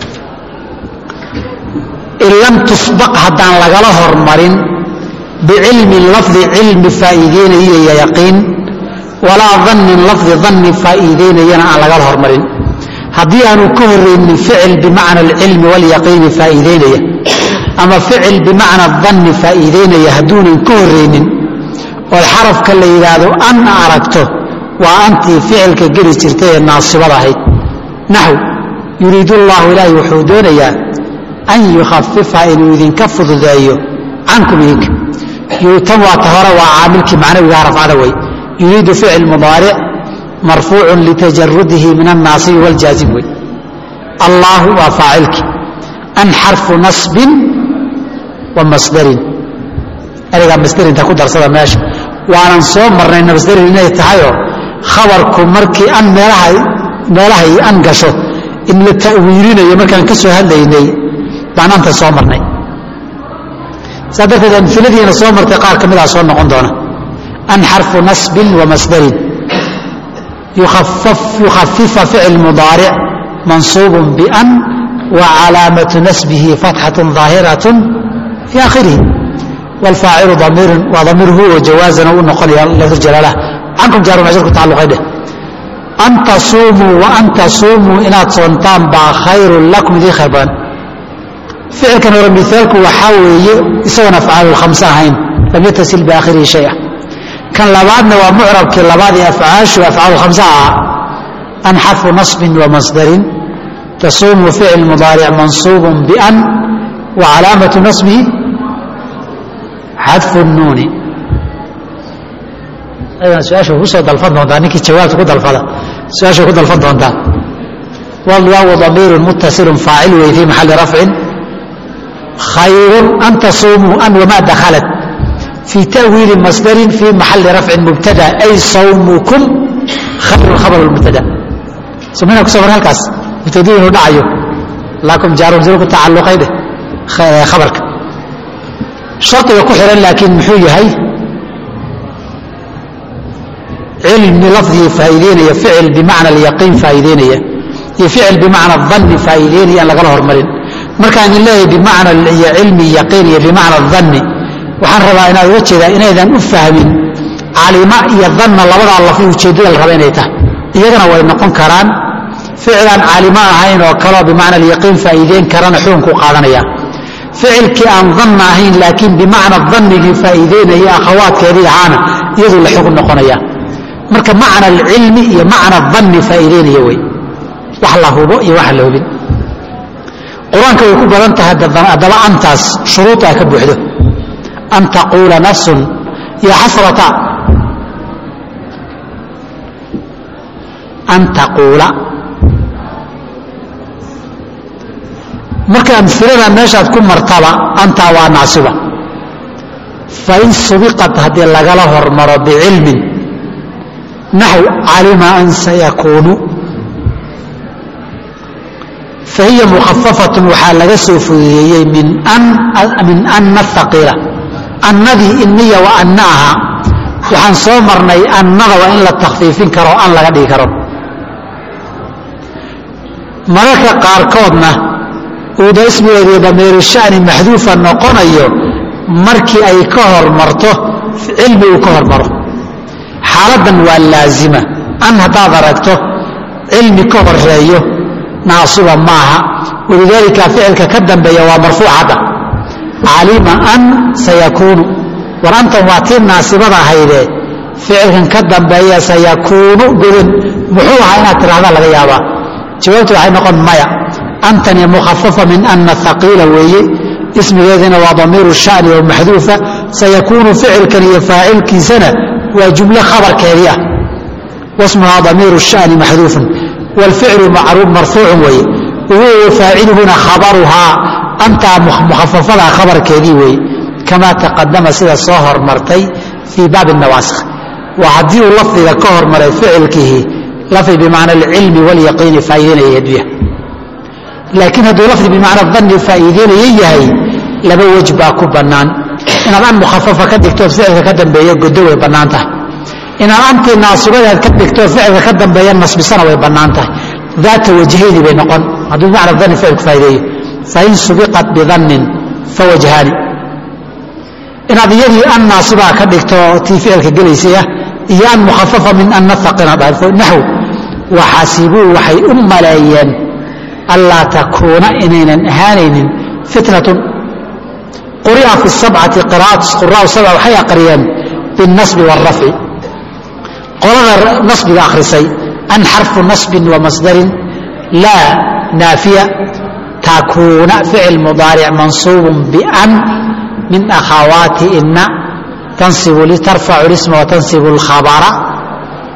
in lam tusbaq haddaan lagala hormarin bicilmi lafdi cilmi faa'iideynaya iyo yaqiin walaa dannin lafdi danni faa'iideynayana aan lagala hormarin haddii aanu ka horraynin ficil bimacna alcilmi walyaqiini faa'iideynaya ama ficil bimacna danni faa'iideynaya hadduunan ka horraynin ood xarafka la yidhaahdo an aragto waa antii ficilka geli jirtay ee naasibada ahayd naxw yuriidu allahu ilaahi wuxuu doonayaa an yukhafifa inuu idinka fududeeyo cankum idinka yuutan waa ta hore waa caamilkii macnawigaha rafcada wey yuriidu ficil mudaaric marfuucu litajarudihi min annaasibi wاljaazim wey allahu waa faacilki an xarfu nasbin wa masdarin ereygaa masderinta ku darsada meesha waanan soo marnay masdarin inay tahayoo khabarku markii an meelahay an gasho in la ta'wiilinayo markaan ka soo hadlaynay baan anta soo marnay saa darteed amiladiina soo martay qaar ka midaa soo noqon doona an xarfu nasbin wa masdarin yukhafifa ficil mudaaric mansuubun bian wa calaamatu nasbihi fatxatun daahiraة fi aakhirihi wاlfaacilu damiirun waa damiir huwa jawaazana u noqonaya lafd jalaalah cankum jaaru majrur ku tacalluqay dheh an tasuumuu wa an tasuumuu inaad soontaan baa khayrun lakum idii khayr badan ficilkan hore miaalku waxaa weeye isagoon afcaalulkhamse ahayn lam yatasil biaakhirihi shaya kan labaadna waa mucrabkii labaad ee afcaashu afcaalulkhamse ahaa an xarfu nasbin wa masdarin tasuumu ficil mudaaric mansuubun bian wa calaamatu nasbihi xadfu nuuni su-aasha kusoo dalfan doontaa ninkii jawaabta ku dalfada su-aashay ku dalfan doontaa wlwaawu damiirun muttasilun faacil wey fii maxalli rafcin khayrun an tasuumuu an wamaa dakhalat fii ta'wiili masdarin fii maxalli rafcin mubtada ay sawmukum khayrun khabar mubtada sumina kuso mar halkaas mubtaduu inuu dhacayo laakum jaarun ku tacalluqay dheh khabarka shardiga ku xihan laakiin muxuu yahay cilmi lafdigii faa'iideynaya ficil bimacna alyaqiin faa'iideynaya iyo ficil bimacna danni faa'iideynaya aan lagala hormarin markaan in leeyahay bimacna iyo cilmi yaqiin iyo bimacna danni waxaan rabaa inaad uga jeedaa inaydan u fahmin calima iyo danna labadaa lafdi ujeeddada la raba inay tahay iyagana way noqon karaan ficlaan calimo ahayn oo kaleo bimacna alyaqiin faa'iideyn karana xukunku qaadanaya ficilkii aan danna ahayn laakiin bimacna dannigii faa'iideynaya akhawaadkeedii ahaana iyaduu la xugun noqonaya marka macna alcilmi iyo macna danni faa'iideynaya wey wax la hubo iyo wax la hubin qur-aanka way ku badan tahay haddaba antaas shuruudaa ka buuxdo an taquula nafsun ya xasrata an taquula marka amilada meeshaad ku martaba antaa waa naasiba fain subiqat haddii lagala hormaro bicilmin naxw calima an sayakuunu fahiya mukhafafatun waxaa laga soo fududeeyey min anna haqiila annadii inniya wa anna ahaa waxaan soo marnay annada waa in la takhfiifin karo an laga dhigi karo mararka qaarkoodna uuda ismigeedii damiiru shani maxduufa noqonayo markii ay ka hormarto cilmi uu ka hormaro xaaladan waa laazima an haddaad aragto cilmi ka horeeyo naasiba maaha walidaalika ficilka ka dambeeya waa marfuuc hadda calima an sayakuunu war antan waa tii naasibada ahaydee ficilkan ka dambeeya sayakuunu godan muxuu ahaa inaad tidhahdaa laga yaabaa jawaabtu waxay noqon maya antani mukhafafa min ana haqiila weeye ismigeedina waa damiiru shani oo maxduufa sayakuunu ficilkan iyo faacilkiisana waa jumlo khabarkeedii ah wasmuhaa damiiru shani maxduufun wاlficlu marfuucun weeye wahuwa faaciluhuna khabaruhaa antaa mukhafafadaa khabarkeedii weeye kamaa taqadama sida soo hormartay fii baabi nawaasikh waa haddii uu lafdiga ka hormaray ficilkihi lafdi bimacna alcilmi wاlyaqiini faa'iideynaya adduya laakiin hadduu lafdi bimacna danni faa'iideynaya yahay laba wej baa ku bannaan inaad an mukhafafa ka dhigto ficilka ka dambeeya godo way bannaan tahay inaad antii naasibadaad ka dhigto ficilka ka dambeeya nasbisana way bannaan tahay daata wajhayni bay noqon hadduu bimacna danni ficilku faa'iideeyo fain subiqat bidannin fawajhaani inaad iyadii an naasibaa ka dhigto tii ficilka gelaysaya iyo an mukhafafa min anna haqina dhahay naxw waxasibuu waxay u maleeyeen anlaa takuuna inaynan ahaanaynin fitnatun quri'a fi sabcati qiraa'at quraa'u sabca waxay aqriyeen biاlnasbi wاlrafci qolada nasbiga akhrisay an xarfu nasbin wa masdarin laa naafiya takuuna ficil mudaaric mansuubun bian min akhawaati ina tansibu litarfacu lisma watansibu اlkhabara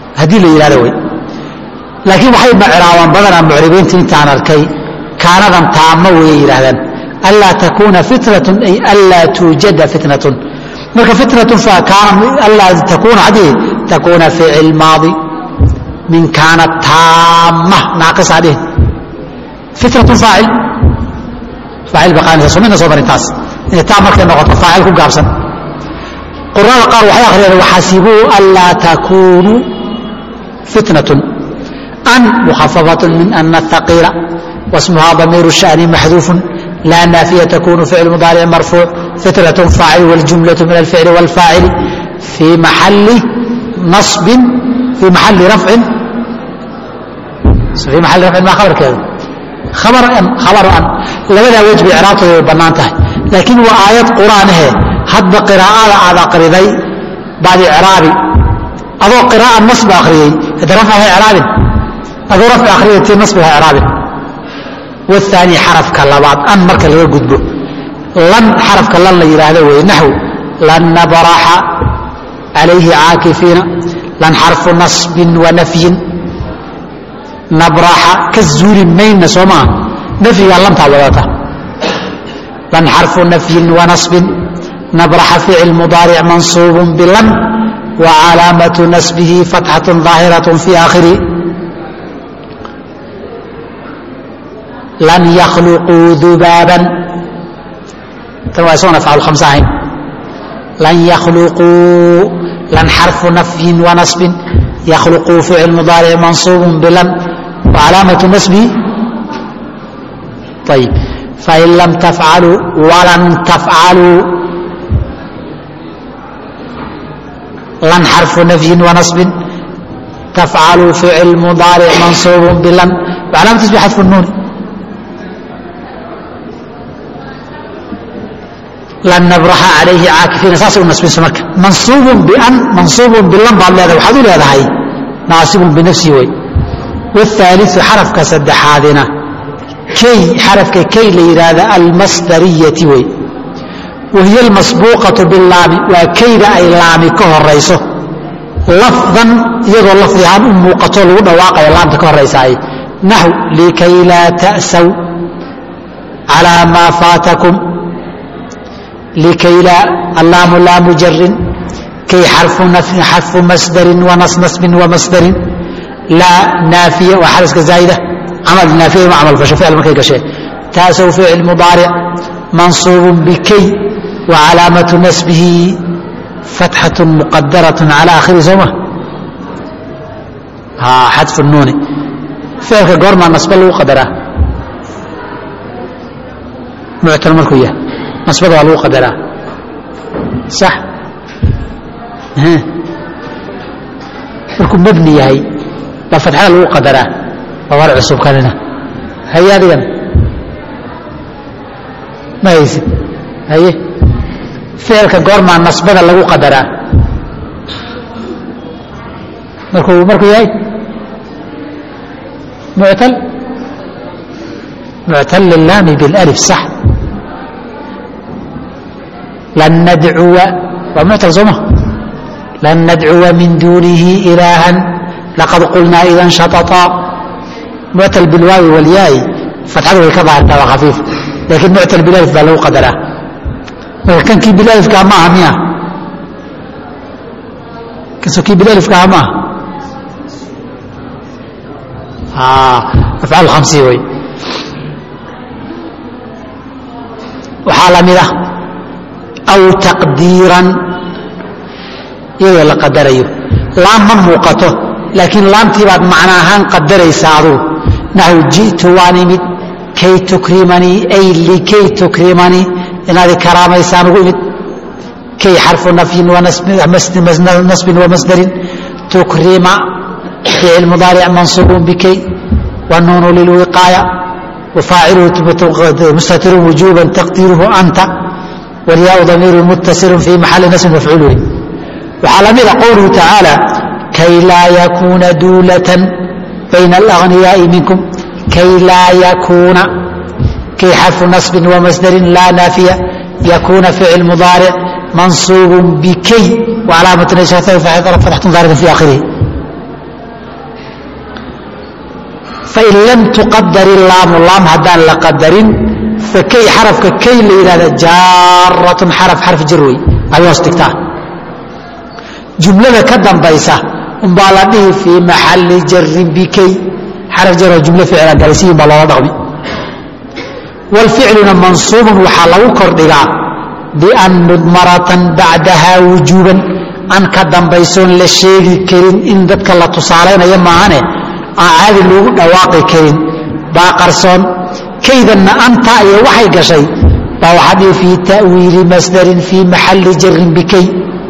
haddii la yidhahdo wey laakiin waxay macraabaan badanaa mucribiinta intaan arkay kaanadan taama wayay yidhahdaan anlaa takuuna fitnatun ay anlaa tuujada fitnatun marka fitnatun anlaa takuuna haddii takuuna ficil maadi min kaana taama naaqisaa dhihin fitnatun faacil baqaanisa sumina soo marin taas inay taam markay noqoto faacil ku gaabsan qurada qaar waxay akhriyeen waxasibuu anlaa takuunu fitnatun an mukhafafatun min ana thaqiila wasmuhaa damiiru shani maxduufun laa naafiya takunu ficil mudaaric marfuuc fitnatun faacil waljumlatu min alficli waalfaacili fii maxali nasbin fii maxali rafcin maa khabarkeedu khabaru an labadaa wej bay icraabtooda way bannaan tahay laakiin waa aayad qur'aanahe hadba qiraa'ada aad aqriday baad icraabi adoo qiraa'a nasba akhriyey hada rafc ha icraabin adoo rafci akhriyay tii nasbi ha icraabin والثاني xarafka labaad an marka laga gudbo lan xarafka lan la yidhaahdo wey naxw lan nabraxa calayhi caakifiina lan xarfu nasbin wanafyin nabraxa ka zuuli mayna soo maa nafyigaa lantaa wadata lan xarfu nafyin wanasbin nabraxa ficil mudaaric mansuubun bilan wacalaamatu nasbihi fatxatun ظaahiraة fi aakhiri lan yakhluquu dubaaban tan waa isagona afcaal khamsa ahayn lan yakhluquu lan xarfu nafyin wanasbin yakhluquu ficil mudaaric mansuubun bilan wacalaamatu nasbihi ayib fain lam tafcaluu walan tafcaluu lan xarfu nafyin wanasbin tafcaluu ficil mudaaric mansuubun bilan wacalaamatu nasbihi xadfu nuuni lan nabraxa calayhi caakifiina saasay u nasbinso marka mansuubun bian mansuubun bilan baad leedahay waxaad u leedahay naasibun binafsihi wey waاhaaliu xarafka saddexaadina kay xarafka kay la yidhaahda almasdariyati wey wahiya almasbuuqatu bilaami waa kayda ay laami ka horayso lafdan iyadoo lafdi ahaan u muuqato lagu dhawaaqayo laamta ka horaysaay naxw likay laa ta'saw calaa maa faatakum likay laa allaamu laamu jarin kay xarfu masdarin wanasbin wamasdarin laa naafiya waa xaraska zaa'ida camal naafiya ma camal fasho ficil markay gashee taasow ficil mudaaric mansuubun bikay wacalaamatu nasbihi fatxatun muqadaratun cala aakhiri sooma xadfu nuuni ficilka goormaa nasba lagu qadaraa muctal markuu yahay nasbada waa lagu qadaraa sax markuu mabni yahay baa fatxada lagu qadaraa waa war cusub kanina haye adigana ma haysid haye ficilka goormaa nasbada lagu qadaraa markuu yahay muctal lilaami biاlalif sax lan nadcuwa waa muctal sooma lan nadcuwa min duunihi ilaahan laqad qulnaa idan shaطaطa muctal bilwaawi walyaa'i fatxadu way ka daahirtaa waa khafiif laakiin muctal bilalif baa lagu qadaraa marka kankii bilalifkaa ma aha miya kaso kii bilalifkaa ma aha afcaal khamsi wey waxaa la mid ah aw taqdiiran iyadoo la qadarayo laam ma muuqato laakiin laamtii baad macno ahaan qadaraysaa adugu naxw ji'tu waan imid kay tukrimanii ay likay tukrimanii inaad karaamaysaan ugu imid kay xarfu nafyin nasbin wamasdarin tukrima ficil mudaaric mansuubun bikay wanuunu lilwiqaaya wafaaciluhu mustatirun wujuban taqdiiruhu anta walyaau damiiru muttasilun fii maxali nasbin mafcuul wey waxaa la mida qowluhu tacaala kay laa yakuuna duulatan bayna alaghniyaa'i minkum kay laa yakuuna kay xarfu nasbin wamasdarin laa naafiya yakuuna ficil mudaaric mansuubun bikay wacalaamatu nasbihi fatxatun daahiratan fi aakhirihi fain lam tuqadar illaamu laam haddaan la qadarin fakay xarafka kay la yidhahda jaaratun xaraf jar wey ay hoos dhigtaa jumlada ka dambaysa umbaa la dhihi fii maxalli jarin bikay xaraf jaroo jumlo ficila galaysiyin baa loola dhaqmi waalficluna mansuubun waxaa lagu kordhigaa bian mudmaratan bacdaha wujuuban an ka dambaysoon la sheegi karin in dadka la tusaalaynayo maahane aan caadi loogu dhawaaqi karin baa qarsoon kaydanna anta iyo waxay gashay baa waxaa dhihi fii ta'wiili masdarin fii maxalli jarin bikay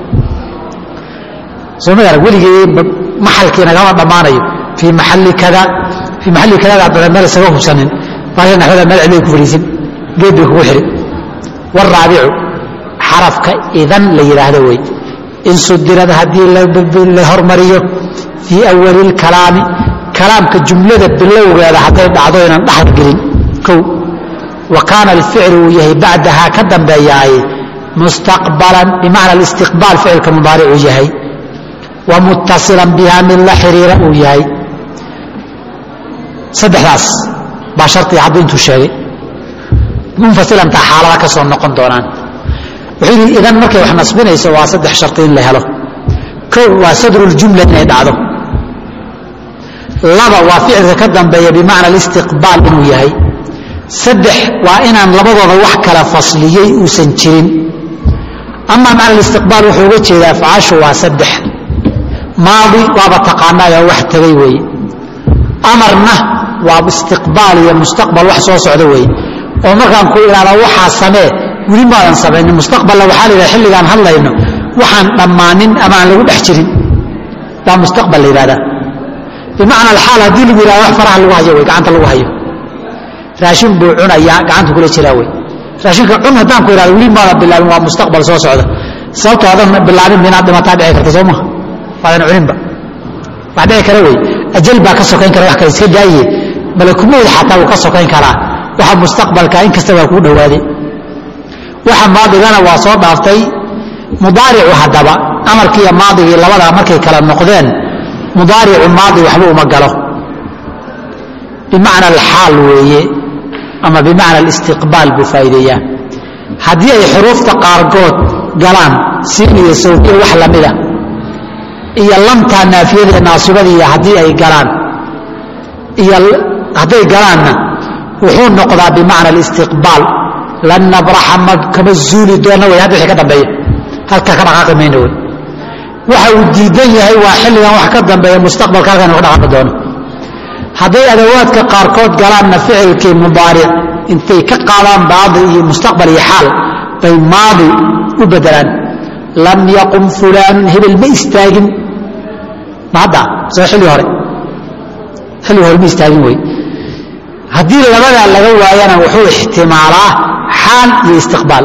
soo ma arag weligee maxalkii nagama dhammaanayo fii maxalli kada fii maxalli kadada badan meel isaga hubsanin marka naxwada meel cilay ku fadhiisin geed bay kugu xidhi waraabicu xarafka idan la yidhaahdo wey in sudirad haddii la hormariyo fii awali lkalaami kalaamka jumlada bilowgeeda hadday dhacdo inaan dhaxal gelin kow wa kaana alficlu uu yahay bacdahaa ka dambeeyaay mustaqbalan bimacna alistiqbaal ficilka mudaaric uu yahay wa muttasilan bihaa mid la xiriira uu yahay saddexdaas baa shardiga hadda intuu sheegay munfasilantaa xaalada ka soo noqon doonaan wuxuu yidhi idan markay wax nasbinayso waa saddex shardi in la helo kow waa sadruljumla inay dhacdo laba waa ficilka ka dambeeya bimacna alistiqbaal inuu yahay saddex waa inaan labadooda wax kala fasliyey uusan jirin amaa macna alistiqbaal wuxuu uga jeedaa afcaashu waa saddex maadi waaba taqaanaayo wax tegay weeye amarna waa istiqbaal iyo mustaqbal wax soo socda weeye oo markaan ku idhaahda waxaa samee weli maadan samaynin mustaqbalna waxaa la yidhahda xilligaan hadlayno waxaan dhammaanin ama aan lagu dhex jirin baa mustaqbal la yidhahdaa bimacna alxaal haddii lagu yidhahda wax faraha lagu hayo wey gacanta lagu hayo raashin buu cunayaa gacanta kula jiraa wey raashinka cun haddaan ku idhahda weli maadan bilaabin waa mustaqbal soo socda sababtoo adan bilaabin inaad dhimataa dhici karta soo maha waadan cuninba wax dhici kara wey ajal baa ka sokayn kara wax kale iska daaye malakumowd xataa wuu ka sokayn karaa waxa mustaqbalka in kasta waa kuu dhowaaday waxa maadigana waa soo dhaaftay mudaaricu haddaba amarkii iyo maadigii labadaa markay kala noqdeen mudaaricu maadi waxba uma galo bimacna alxaal weeye ama bimacna alistiqbaal buu faa'iideeyaa haddii ay xuruufta qaarkood galaan siin iyo sawfiya wax lamida iyo lamtaa naafiyada iyo naasibadiiyo haddii ay galaan iyo hadday galaanna wuxuu noqdaa bimacna alistiqbaal lan nabraxa kama zuuli doonna wey hadda wixii ka dambeeya halka ka dhaqaaqi mayno wey waxa uu diidan yahay waa xilligan wax ka dambeeya mustaqbalka halkan ka dhaqaaqi doono hadday adawaadka qaarkood galaanna ficilkii mudaaric intay ka qaadaan baadi iyo mustaqbal iyo xaal bay maadi u bedelaan lam yaqum fulaanun hebel ma istaagin ma hadda soo xilli hore ma istaagin wey haddii labadaa laga waayana wuxuu ixtimaalaa xaal iyo istiqbaal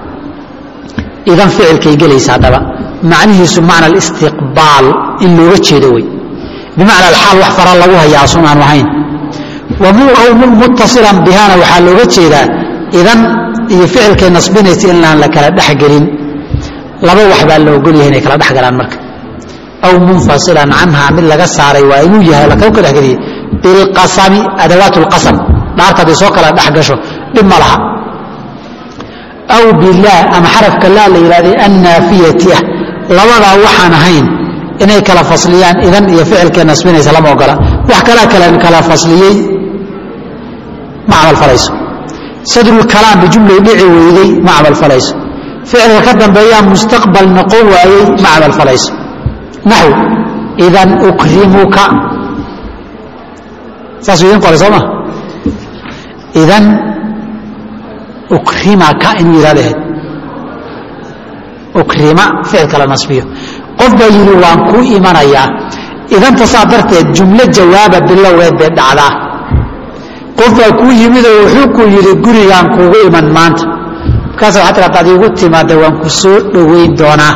idan ficilkay gelaysa haddaba macnihiisu macna alistiqbaal in looga jeedo wey bimacna alxaal wax fara lagu hayaa sun aanu ahayn aw muttasilan bihana waxaa looga jeedaa idan iyo ficilkay nasbinaysa in laan la kala dhexgelin laba wax baa la ogol yahay inay kala dhex galaan marka aw munfasilan canha mid laga saaray waa inuu yahay lakau ka dhexgeliyey bilqasami adawaat lqasam dhaarta hadday soo kala dhex gasho dhib ma laha aw bilaa ama xarafka laa la yidhahday annaafiyati ah labadaa waxaan ahayn inay kala fasliyaan idan iyo ficilkay nasbinaysa lama ogola wax kala fasliyey ma camal falayso sadrulkalaam bijumlay dhici weyday ma camal falayso ficilka ka dambeeyaa mustaqbal noqon waayey ma camal falayso naxw idan ukrimuka saasuu idin qoray soo ma idan ukrimaka inuu yidhahdahed ukrima ficilka la nasbiyo qof baa yidhi waan kuu imanayaa idanta saa darteed jumlo jawaaba bilowgeed bay dhacdaa qof baa kuu yimidoo wuxuu ku yidhi gurigaan kuugu iman maanta markaas waxaa tir hadaad iigu timaada waan ku soo dhoweyn doonaa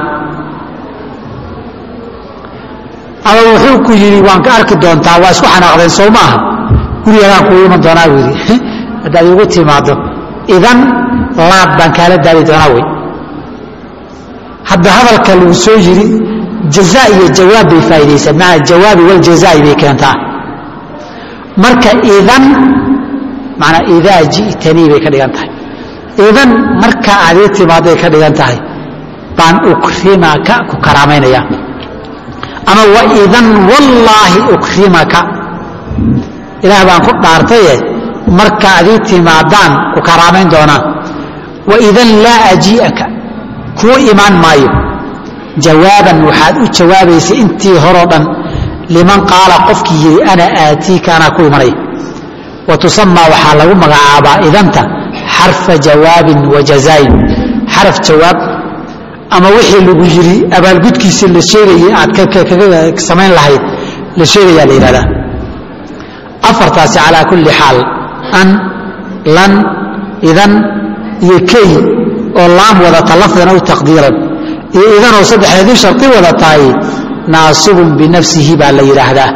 ama wuxuu ku yidhi waan ka arki doontaa waa isku xanaaqdeen soo maaha gurigagaan kuugu iman doonaa buu yidhi haddaad iigu timaado idan laad baan kaala daali doonaa wey hadda hadalka lagu soo yidhi jaza iyo jawaab bay faa'iidaysaa macanaa jawaabi waljazaa'i bay keentaa marka idan macnaa idaa ji'tanii bay ka dhigan tahay idan marka aad ii timaaday ka dhigan tahay baan ukrimaka ku karaamaynaya ama waidan wallaahi ukrimaka ilaah baan ku dhaartaye marka aad ii timaadaan ku karaamayn doonaa waidan laa ajii'aka kuu imaan maayo jawaaban waxaad u jawaabaysay intii horoo dhan liman qaala qofkii yidhi ana aatiika anaa ku imanaya wa tusamaa waxaa lagu magacaabaa idanta xarfa jawaabin wa jazaayin xaraf jawaab ama wixii lagu yidhi abaalgudkiisii la sheegayey aad kaga samayn lahayd la sheegayaa la yidhahdaa afartaasi calaa kulli xaal an lan idan iyo key oo laam wadata lafdan aw taqdiiran iyo idanoo saddexeedii shardi wada tahay naasibun binafsihi baa la yidhaahdaa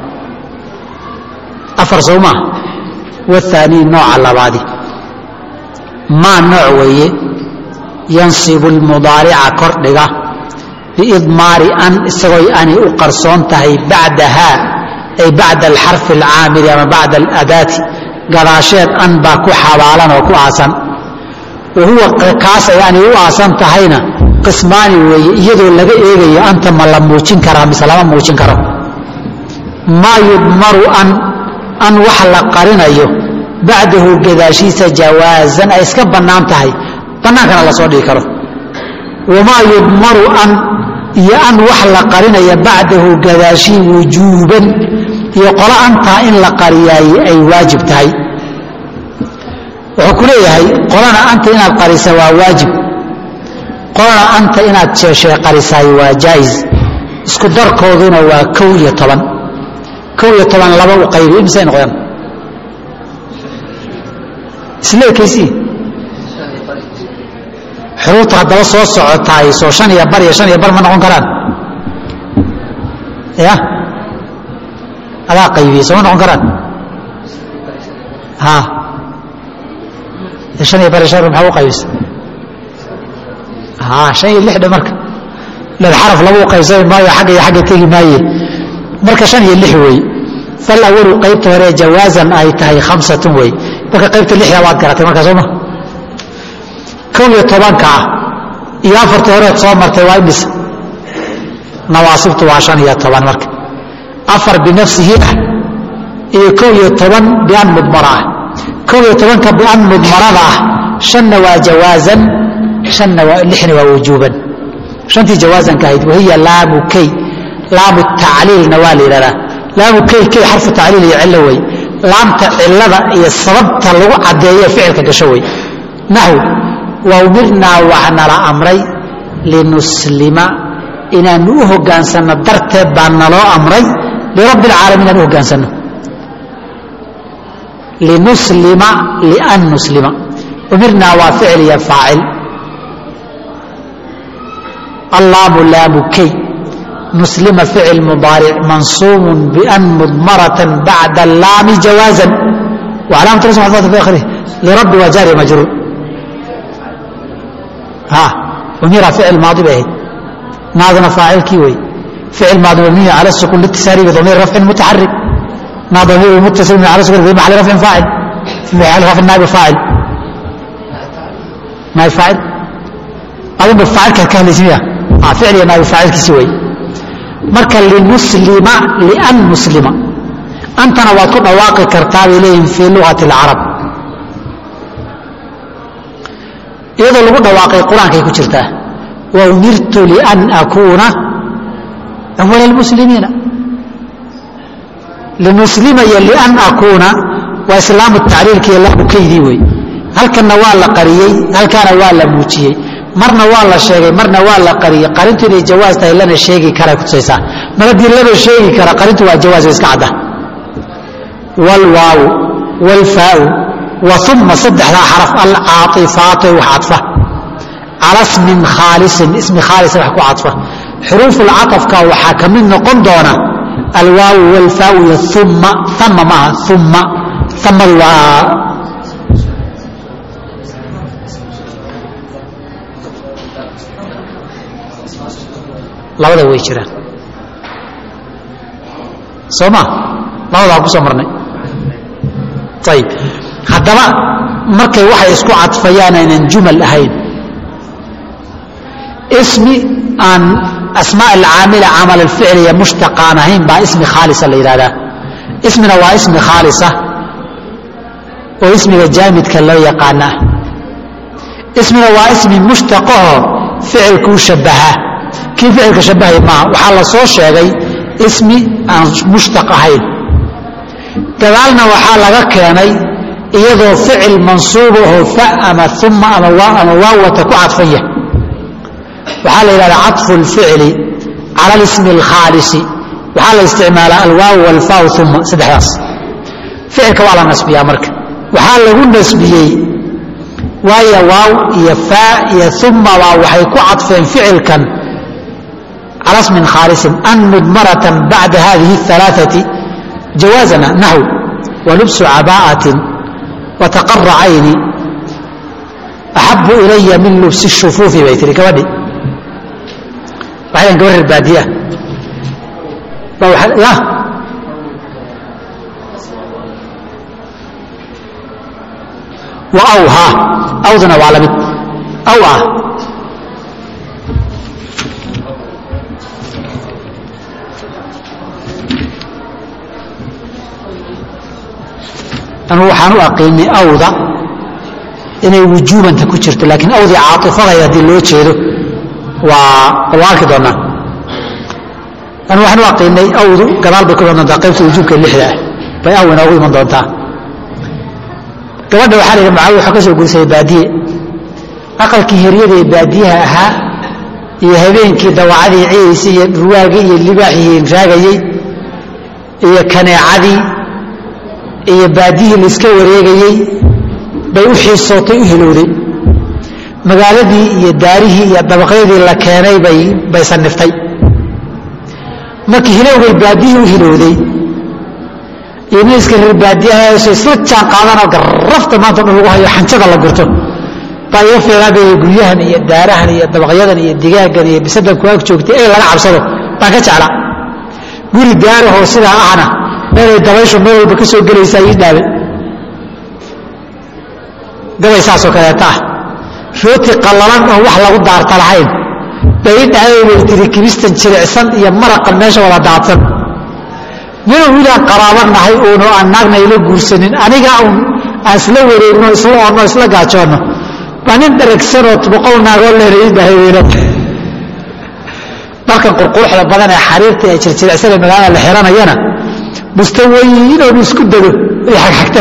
afar sow maaha wahaanii nooca labaadi maa nooc weeye yansibu lmudaarica kordhiga biidmaari an isagooy ani u qarsoon tahay bacdahaa ay bacda alxarfi alcaamili ama bacda aladaati gadaasheed an baa ku xabaalan oo ku aasan wa huwa kaas ay ani u aasan tahayna qismaani weeye iyadoo laga eegayo anta ma la muujin karaa mise lama muujin karo maa yudmaru an wax la qarinayo bacdahu gadaashiisa jawaazan ay iska bannaan tahay bannaankana lasoo dhigi karo wamaa yudmaru an iyo an wax la qarinaya bacdahu gadaashii wujuuban iyo qolo antaa in la qariyaayey ay waajib tahay wuxuu ku leeyahay qolana anta inaad qarisa waa waajib qolana anta inaad sheeshee qarisaay waa jaa'is isku darkooduna waa 11 11 laba u qaybi imisay noqdaan isla ekaysi xuruufta haddaba soo socotaay soo 5 iyo bar iyo 5 iyo bar ma noqon karaan ya adaa qaybiye soo ma noqon karaan ha 5 iyo bar iyo 5 maxaa u qaybisa ha 5 iyo 6 marka la xaraf lagu qaybsay maayo xagga iyo xagga tagi maayo marka 5 iyo 6 way fal awal qaybta hore jawaazan ay tahay 5 way marka qaybta 6 waad garatay marka soo ma 11 ka iyo afarta hore soo martay waa ibis nawaasibtu waa 15 marka afar binafsihi iyo 11 bian mudmara 11 ka bian mudmarada shanna waa jawaazan shanna waa 6 waa wujuban shantii jawaazan ka hayd wahiya laamu kay laamu ta'liil nawali lana laamu kay xarfu ta'liil iyo cilla way laamta cillada iyo sababta lagu cadeeyo ficilka gasho way nahu wa umirna wa nala amray linuslima inaan u hogaansano darteed baan naloo amray lirabbil caalamiin aan u hogaansano linuslima lian nuslima umirna wa ficil ya faacil اللام لام كي مسلم فعل مضارع منصوب بأن مضمرة بعد اللام جوازا وعلامة رسم حضرات في آخره لرب وجار مجرور ها أمير فعل ماضي به ناظر فاعل كيوي فعل ماضي مبني على السكون الاتصالي بضمير رفع متحرك ناظر متصل على السكون في محل رفع فاعل في محل رفع النائب فاعل نائب فاعل أظن الفاعل كان اسمها فعل نائب فاعل كسوي marka limuslima lian muslima antana waad ku dhawaaqi kartaa ilayhim fi lughati al-arab iyadoo lagu dhawaaqay quraanka ku jirtaa wa umirtu li an akuna awwal al-muslimina limuslima ya li an akuna wa islamu at-ta'lil ki la kaydi way halkana waa la qariyay halkana waa la muujiyay marna waa la sheegay marna waa la qariyay qarintu inay jawaaz tahay lana sheegi kara ku tusaysaa markii laba sheegi kara qarintu waa jawaaz iska cada wal waaw wal faa wa thumma saddexda xaraf al aatifat wa atfa ala ismin khalis ismi khalis wax ku atfa xuruf al atafka waxa kamid noqon doona al waaw wal faa wa thumma ma thumma wa labada way jiraan sooma labada ku soo marnay ayib haddaba markay waxay isku cadfayaan aynan jumal ahayn ismi aan asmaa alcaamila camal alficli iyo mushtaqa aan ahayn baa ismi khaalisa la yidhahdaa ismina waa ismi khaalisa oo ismiga jaamidka loo yaqaana ismina waa ismi mushtaqaho ficilkuu shabaha kii ficilka shabahay maaha waxaa la soo sheegay ismi aan mushtaq ahayn gadaalna waxaa laga keenay iyadoo ficil mansuub ahoo fa ama uma ama waawata ku cadfan yahay waxaa la yidhahdaa caطfu اlficli cala اlismi اlkhaalisi waxaa la isticmaalaa alwaaw wاlfaa uma saddexdaas ficilka waa la nasbiyaa marka waxaa lagu nasbiyey waayo waaw iyo faa iyo uma baa waxay ku cadfeen ficilkan cala smin khaalisin an mudmaratan bacda hadihi الثalaaثaةi jawaazana naxw walubsu cabaa'atin wataqara cayni axabu ilaya min lubsi الshufuufi bay tihi gabadhi waxayan gabar reer baadiye ah wa awhaa awduna waa lamid aw ah anuu waxaan u aqiinay awda inay wujuubanta ku jirto laakiin awdii caaطifadayda haddii loo jeedo waa arki doonaa anu waxaan u aqiinay awdu gadaal bay ku iman doontaa qaybta wujuubka lixda ah bay aw inoogu iman doontaa gabadha waxaa la yidhi mucaawiya waxaa ka soo guursaday baadiye aqalkii hiryada ee baadiyaha ahaa iyo habeenkii dawacadii ciyaysay iyo dhurwaagii iyo libaaxii raagayey iyo kaneecadii iyo baadiyihii laiska wareegayey bay u xiisootay u hilowday magaaladii iyo daarihii iyo dabaqyadii la keenay bay saniftay markii hilowgay baadiyihii u hilowday iyo miiska reer baadiyahaso isla jaan qaadanoo garrafta maanta dhan lagu hayo xanjada la gurto baa iga fiilaabaya guryahan iyo daarahan iyo dabaqyadan iyo digaagan iyo bisadan ku ag joogtay ee laga cabsado baan ka jeclaa guri daarahoo sidaa ahna meelay dabayshu meel walba ka soo gelaysaa ii dhaabe gabay saasoo kaleeta ah rooti qallalan oo wax lagu daarta lahayn bay ii dhahay bay tiri kibistan jilicsan iyo maraqan meesha wada daadsan ninuu wilaan qaraaban nahay uunu aan naagna ila guursanin aniga aan isla wareegno isla oonno isla gaajoonno baa nin dharagsanoo boqol naagoo leena ii dhahay weynad markan qurquruxda badan ee xariirta ee jirjiricsanee magaalada la xiranayana mustawayiinoonu isku dego ay xagxagta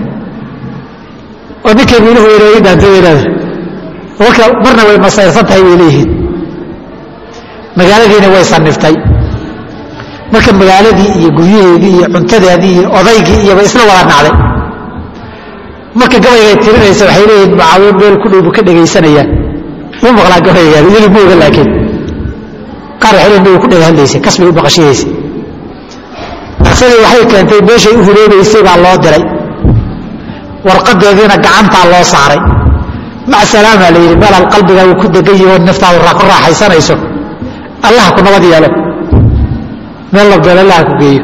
oo ninkay wiiluhu wareegi daanta weynaada marka marna way masayrsan tahay bay leeyihiin magaaladiina way saniftay marka magaaladii iyo guryaheedii iyo cuntadeedii iyo odaygii iyobay isla wada nacday marka gabaygay tirinaysa waxay leeyihin mucaawiin meel ku dhow bu ka dhegaysanayaan ma maqlaa gabaygaan idili mooga laakiin qaar waxay leeyihin way ku dhega hadlaysay kas bay u maqashidaysay asadii waxay keentay meeshay u hiloobaysay baa loo diray warqadeediina gacantaa loo saaray mac salaamaa la yidhi meelaad qalbigaagu ku degan yahi ood naftaadu ku raaxaysanayso allaha ku nabad yeelo meel labdeel allaha ku geeyo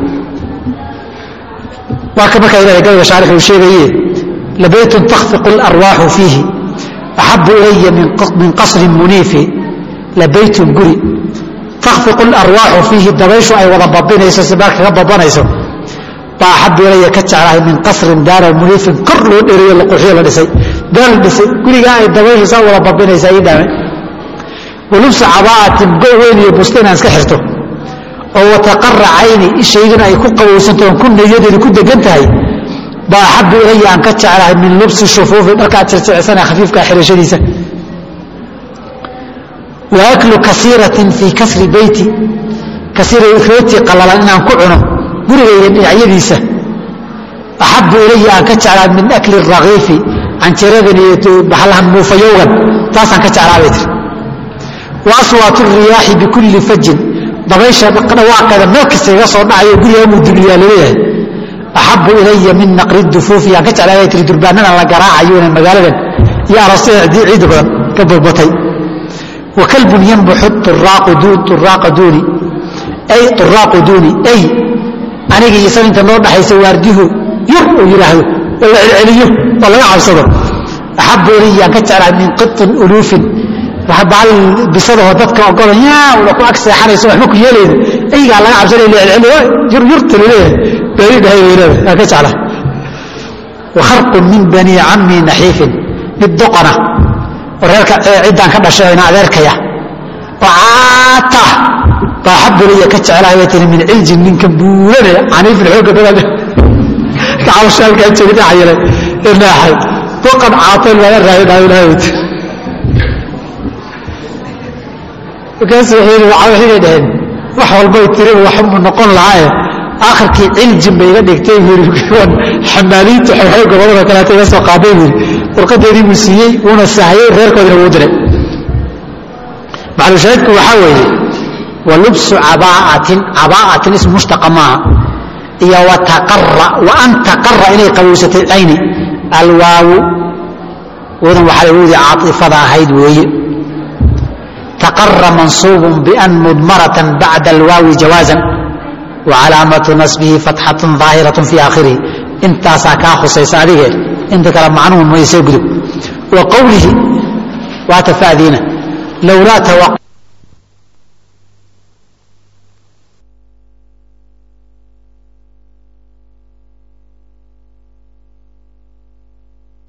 waa ka markaa ilahay gabayga shaarix uu sheegaye labaytun takhfiqu اlarwaaxu fiihi axabu ilaya min qasrin muniifi labaytun guri takhfiqu اlarwaaxu fiihi dabayshu ay wada babinayso si meel kaga babanayso baa axabu ilaya ka jeclahay min qasrin daara muniifin kor loo dheriyo la qurxiyo la dhisay daar la dhisay gurigaa ay dabayshu saa wada babinaysa ii dhaame walubsa cabaa'atin go weyn iyo busta inaan iska xirto oo wataqara cayni ishayduna ay ku qabowsanto oon ku niyadeedu ku degan tahay baa axabu ilaya aan ka jeclahay min lubsi shufuufi dharkaa jirjiricsan ee khafiifkaa xirashadiisa wa aklu kasiiratin fii kasri beyti kasiira rooti qallalan inaan ku cuno gurigayda dhinacyadiisa axabu ilaya aan ka jeclahay min akli rakiifi canjiradan iyo baxlahan muufayowgan taasaan ka jeclaa bay tiri wa aswaatu riyaaxi bikulli fajin dabaysha dhawaaqeeda meel kasta iga soo dhacayo guriga muu dubliyaa laleeyahay axabu ilaya min naqri dufuufi aan ka jeclaa bay tiri durbaanadan la garaacayo inay magaaladan iyo aroosyada ciidda badan ka burbatay wa kalbun yanbuxu uraaqa duuni ay aniga iyo isaga inta noo dhaxaysa waardihu yur uu yidhaahdo ولا العليو ولا يعصده أحب لي أن كتر من قط ألوف وحب على بصده ودتك وقال يا ولكو أكسر حري سوى حمك يلين أي قال لا عبزلي العليو يرتل إليه بعيد هاي إليه أكتر وخرق من بني عمي نحيف بالدقنة وريرك عدان كبه شيئنا ذلك وعاته فأحب لي كتر على من علج من كبولنا عنيف الحوق بلد كعو شالك أنت بدأ عيلة الناحي فقد عاطل ولا رايد هاي الهيد وكان سيحيل وعاوحين يدهن وحوال البيت تريب وحب النقون العاية آخر كي علج بيغدك تيهر حمالين تحوق بلد وكالاتي يسوى قابين والقد يدي مسيحي ونساحيين غير قدر ودرق معلو شاهدك وحاولي ولبس عباءة اسم مشتق معها هي وتقرأ وأن تقرأ إليه قبوسة العين الواو وذن وحلوذي عاطفة هيد وي تقر منصوب بأن مضمرة بعد الواو جوازا وعلامة نصبه فتحة ظاهرة في آخره انت ساكا خصيص عليه انت كلام معنون ويسيقدو وقوله واتفاذينه لولا توقع